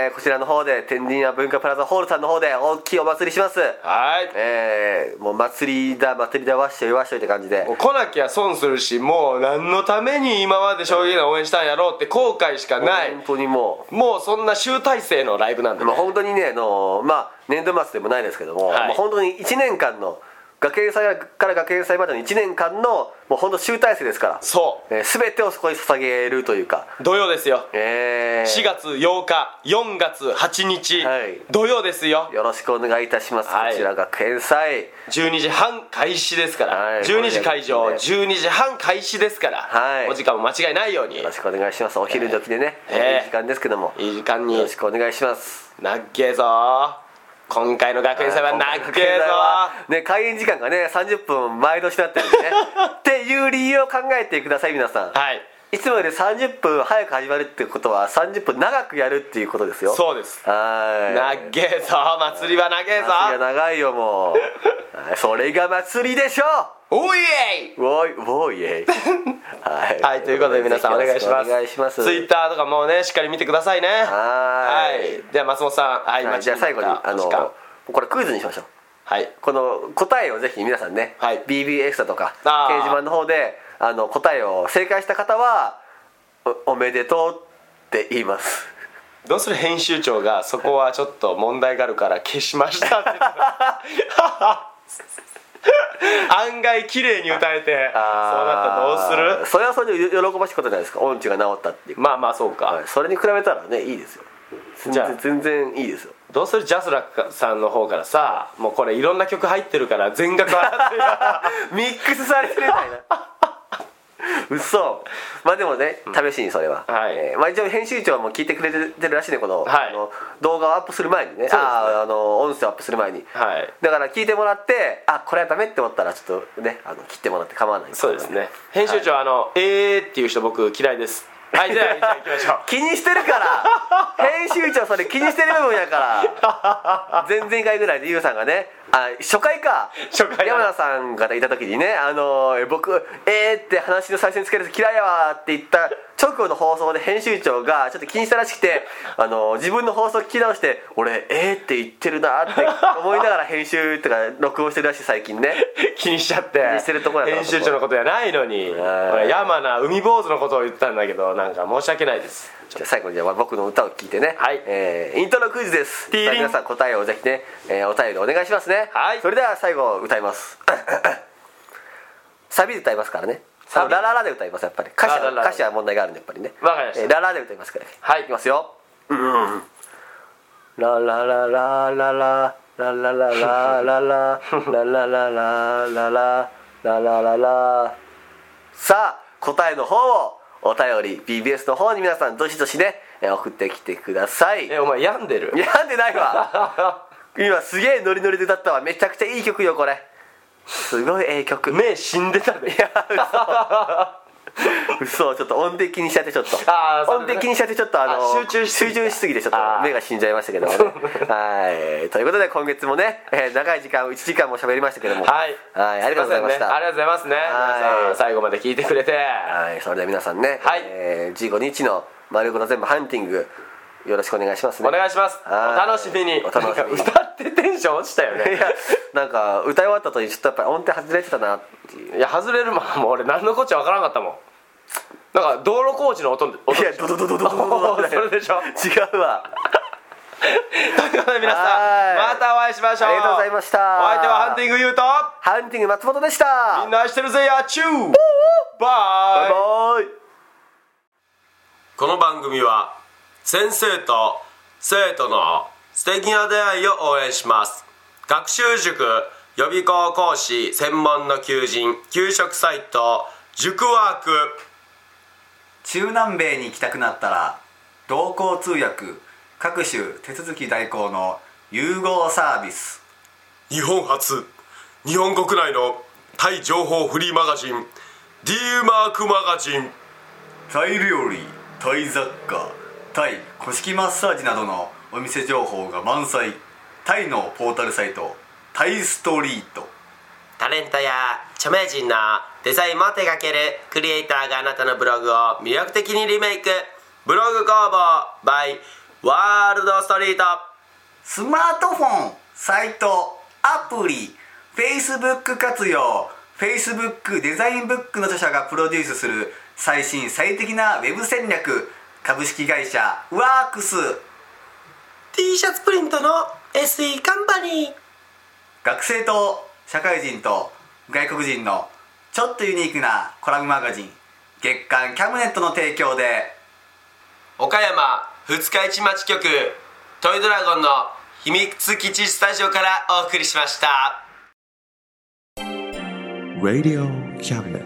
こちらの方で天神山文化プラザホールさんの方で大きいお祭りします。 はい、 もう祭りだわっしょいわっしょいって感じで、 もう来なきゃ損するし、もう何のために今まで小劇団応援したんやろうって後悔しかない。 本当にもうそんな集大成のライブなんで、ね、 本当にね年度末でもないですけども、 はい、 もう本当に1年間の学園祭から学園祭までの1年間のもう本当集大成ですから、 そう、 全てをそこに捧げるというか、 土曜ですよ、 4 4月8日4月8日、 はい、 土曜ですよ。 よろしくお願いいたします、はい、こちら学園祭 12時半開始ですから、はい、12時会場、12時半開始ですから、はい、お時間も間違いないようによろしくお願いします。お昼時でね、いい時間ですけども、 いい時間によろしくお願いします。 なっけーぞー、今回の学園祭はなっけーぞーね、開演時間がね30分前倒しになってるんでねっていう理由を考えてください皆さん。 はい、 いつもより30分早く始まるってことは30分長くやるっていうことですよ。 そうです。 はい、 なっけーぞー、祭りはなげーぞー、 祭りが長いよもうそれが祭りでしょう。 おいえいおいえいはい、 はい、ということで皆さんお願いします。 お願いします。 ツイッターとかもねしっかり見てくださいね。はい、では松本さん、はい、 じゃあ最後にこれクイズにしましょう。 はい、 この答えをぜひ皆さんね、 はい、 BBX とか掲示板の方で答えを正解した方は おめでとうって言います。 どうする編集長がそこはちょっと問題があるから消しましたって言ったら案外綺麗に歌えてそうなったらどうする。 それはそれで喜ばしいことじゃないですか、音痴が治ったっていう。 まあそうか、 はい、それに比べたらねいいですよ。全然いいですよ。 どうするジャスラックさんの方からさ、もうこれいろんな曲入ってるから全額払ってミックスされてるみたいな嘘。まあでもね、試しにそれは、 はい、 まあ、一応編集長も聞いてくれてるらしいね、この、 はい、 動画をアップする前にね、音声をアップする前に、 はい、 だから聞いてもらってこれはダメって思ったらちょっとね切ってもらって構わない。 そうですね。編集長、はい、っていう人僕嫌いです。はい、じゃあ行きましょう気にしてるから編集長それ気にしてる部分やから前々回ぐらいでユウさんがね初回山田さんがいた時にね僕って話の最初につけるやつ嫌いやわって言った直後の放送で編集長がちょっと気にしたらしくて自分の放送聞き直して俺って言ってるなって思いながら編集とか録音してるらしい最近ね気にしちゃって気にしてるとこやから編集長のことやないのに俺山名海坊主のことを言ってたんだけどなんか申し訳ないです。 じゃあ最後に僕の歌を聴いてね、 はいイントロクイズです。 ティーリン皆さん答えをぜひね、お便りお願いしますね。 はいそれでは最後歌いますサビで歌いますからね。ラララで歌います。やっぱり歌詞は問題があるんでやっぱりね。 わかりました。 ララで歌いますから。 はいいきますよ。ラララララララララララララララララララ。さあ答えの方をお便り BBS の方に皆さんどしどしね送ってきてください。 お前病んでる？ 病んでないわ今すげえノリノリで歌ったわ。めちゃくちゃいい曲よこれ。すごいええ曲。 目死んでたで。いや嘘ちょっと音程気にしちゃってちょっと音程気にしちゃってちょっと集中しすぎてちょっと目が死んじゃいましたけどもねはいということで今月もね長い時間1時間も喋りましたけどもはいありがとうございました。 ありがとうございますね。皆さん最後まで聞いてくれてはいそれでは皆さんね15日の丸子の全部ハンティングよろしくお願いしますね。 お願いします。お楽しみに。歌ってテンション落ちたよね。 いやなんか歌い終わった後にちょっとやっぱり音程外れてたなっていう。 いや外れるもん俺何のこっちゃ分からなかったもん。なんか道路工事の音いやドドドドドドドドそれでしょ。 違うわということで皆さんまたお会いしましょう。 ありがとうございました。 お相手はハンティングユーとハンティング松本でした。 みんな愛してるぜやチューバイバイバイ。 この番組は先生と生徒の素敵な出会いを応援します。学習塾予備校講師専門の求人給食サイト塾ワーク。 中南米に行きたくなったら同行通訳各種手続き代行の融合サービス。 日本初日本国内のタイ情報フリーマガジン D マークマガジン。 タイ料理、タイ雑貨、タイ古式マッサージなどのお店情報が満載。タイのポータルサイトタイストリート。 タレントや著名人のデザインも手掛けるクリエイターがあなたのブログを魅力的にリメイク。ブログ工房 by ワールドストリート。 スマートフォン、サイト、アプリ、Facebook 活用。 Facebook デザインブックの著者がプロデュースする最新最適なウェブ戦略。株式会社ワークス。 T シャツプリントの SE カンパニー。 学生と社会人と外国人のちょっとユニークなコラムマガジン月刊キャムネットの提供で岡山二日市町局トイドラゴンの秘密基地スタジオからお送りしました。 Radio Cabinet.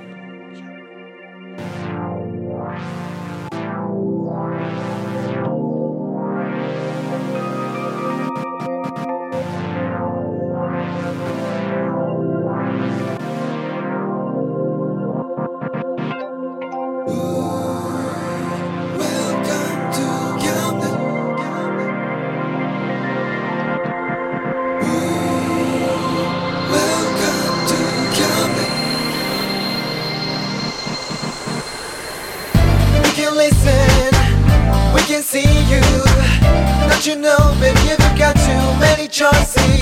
See you, don't you know, baby, you've got too many choices.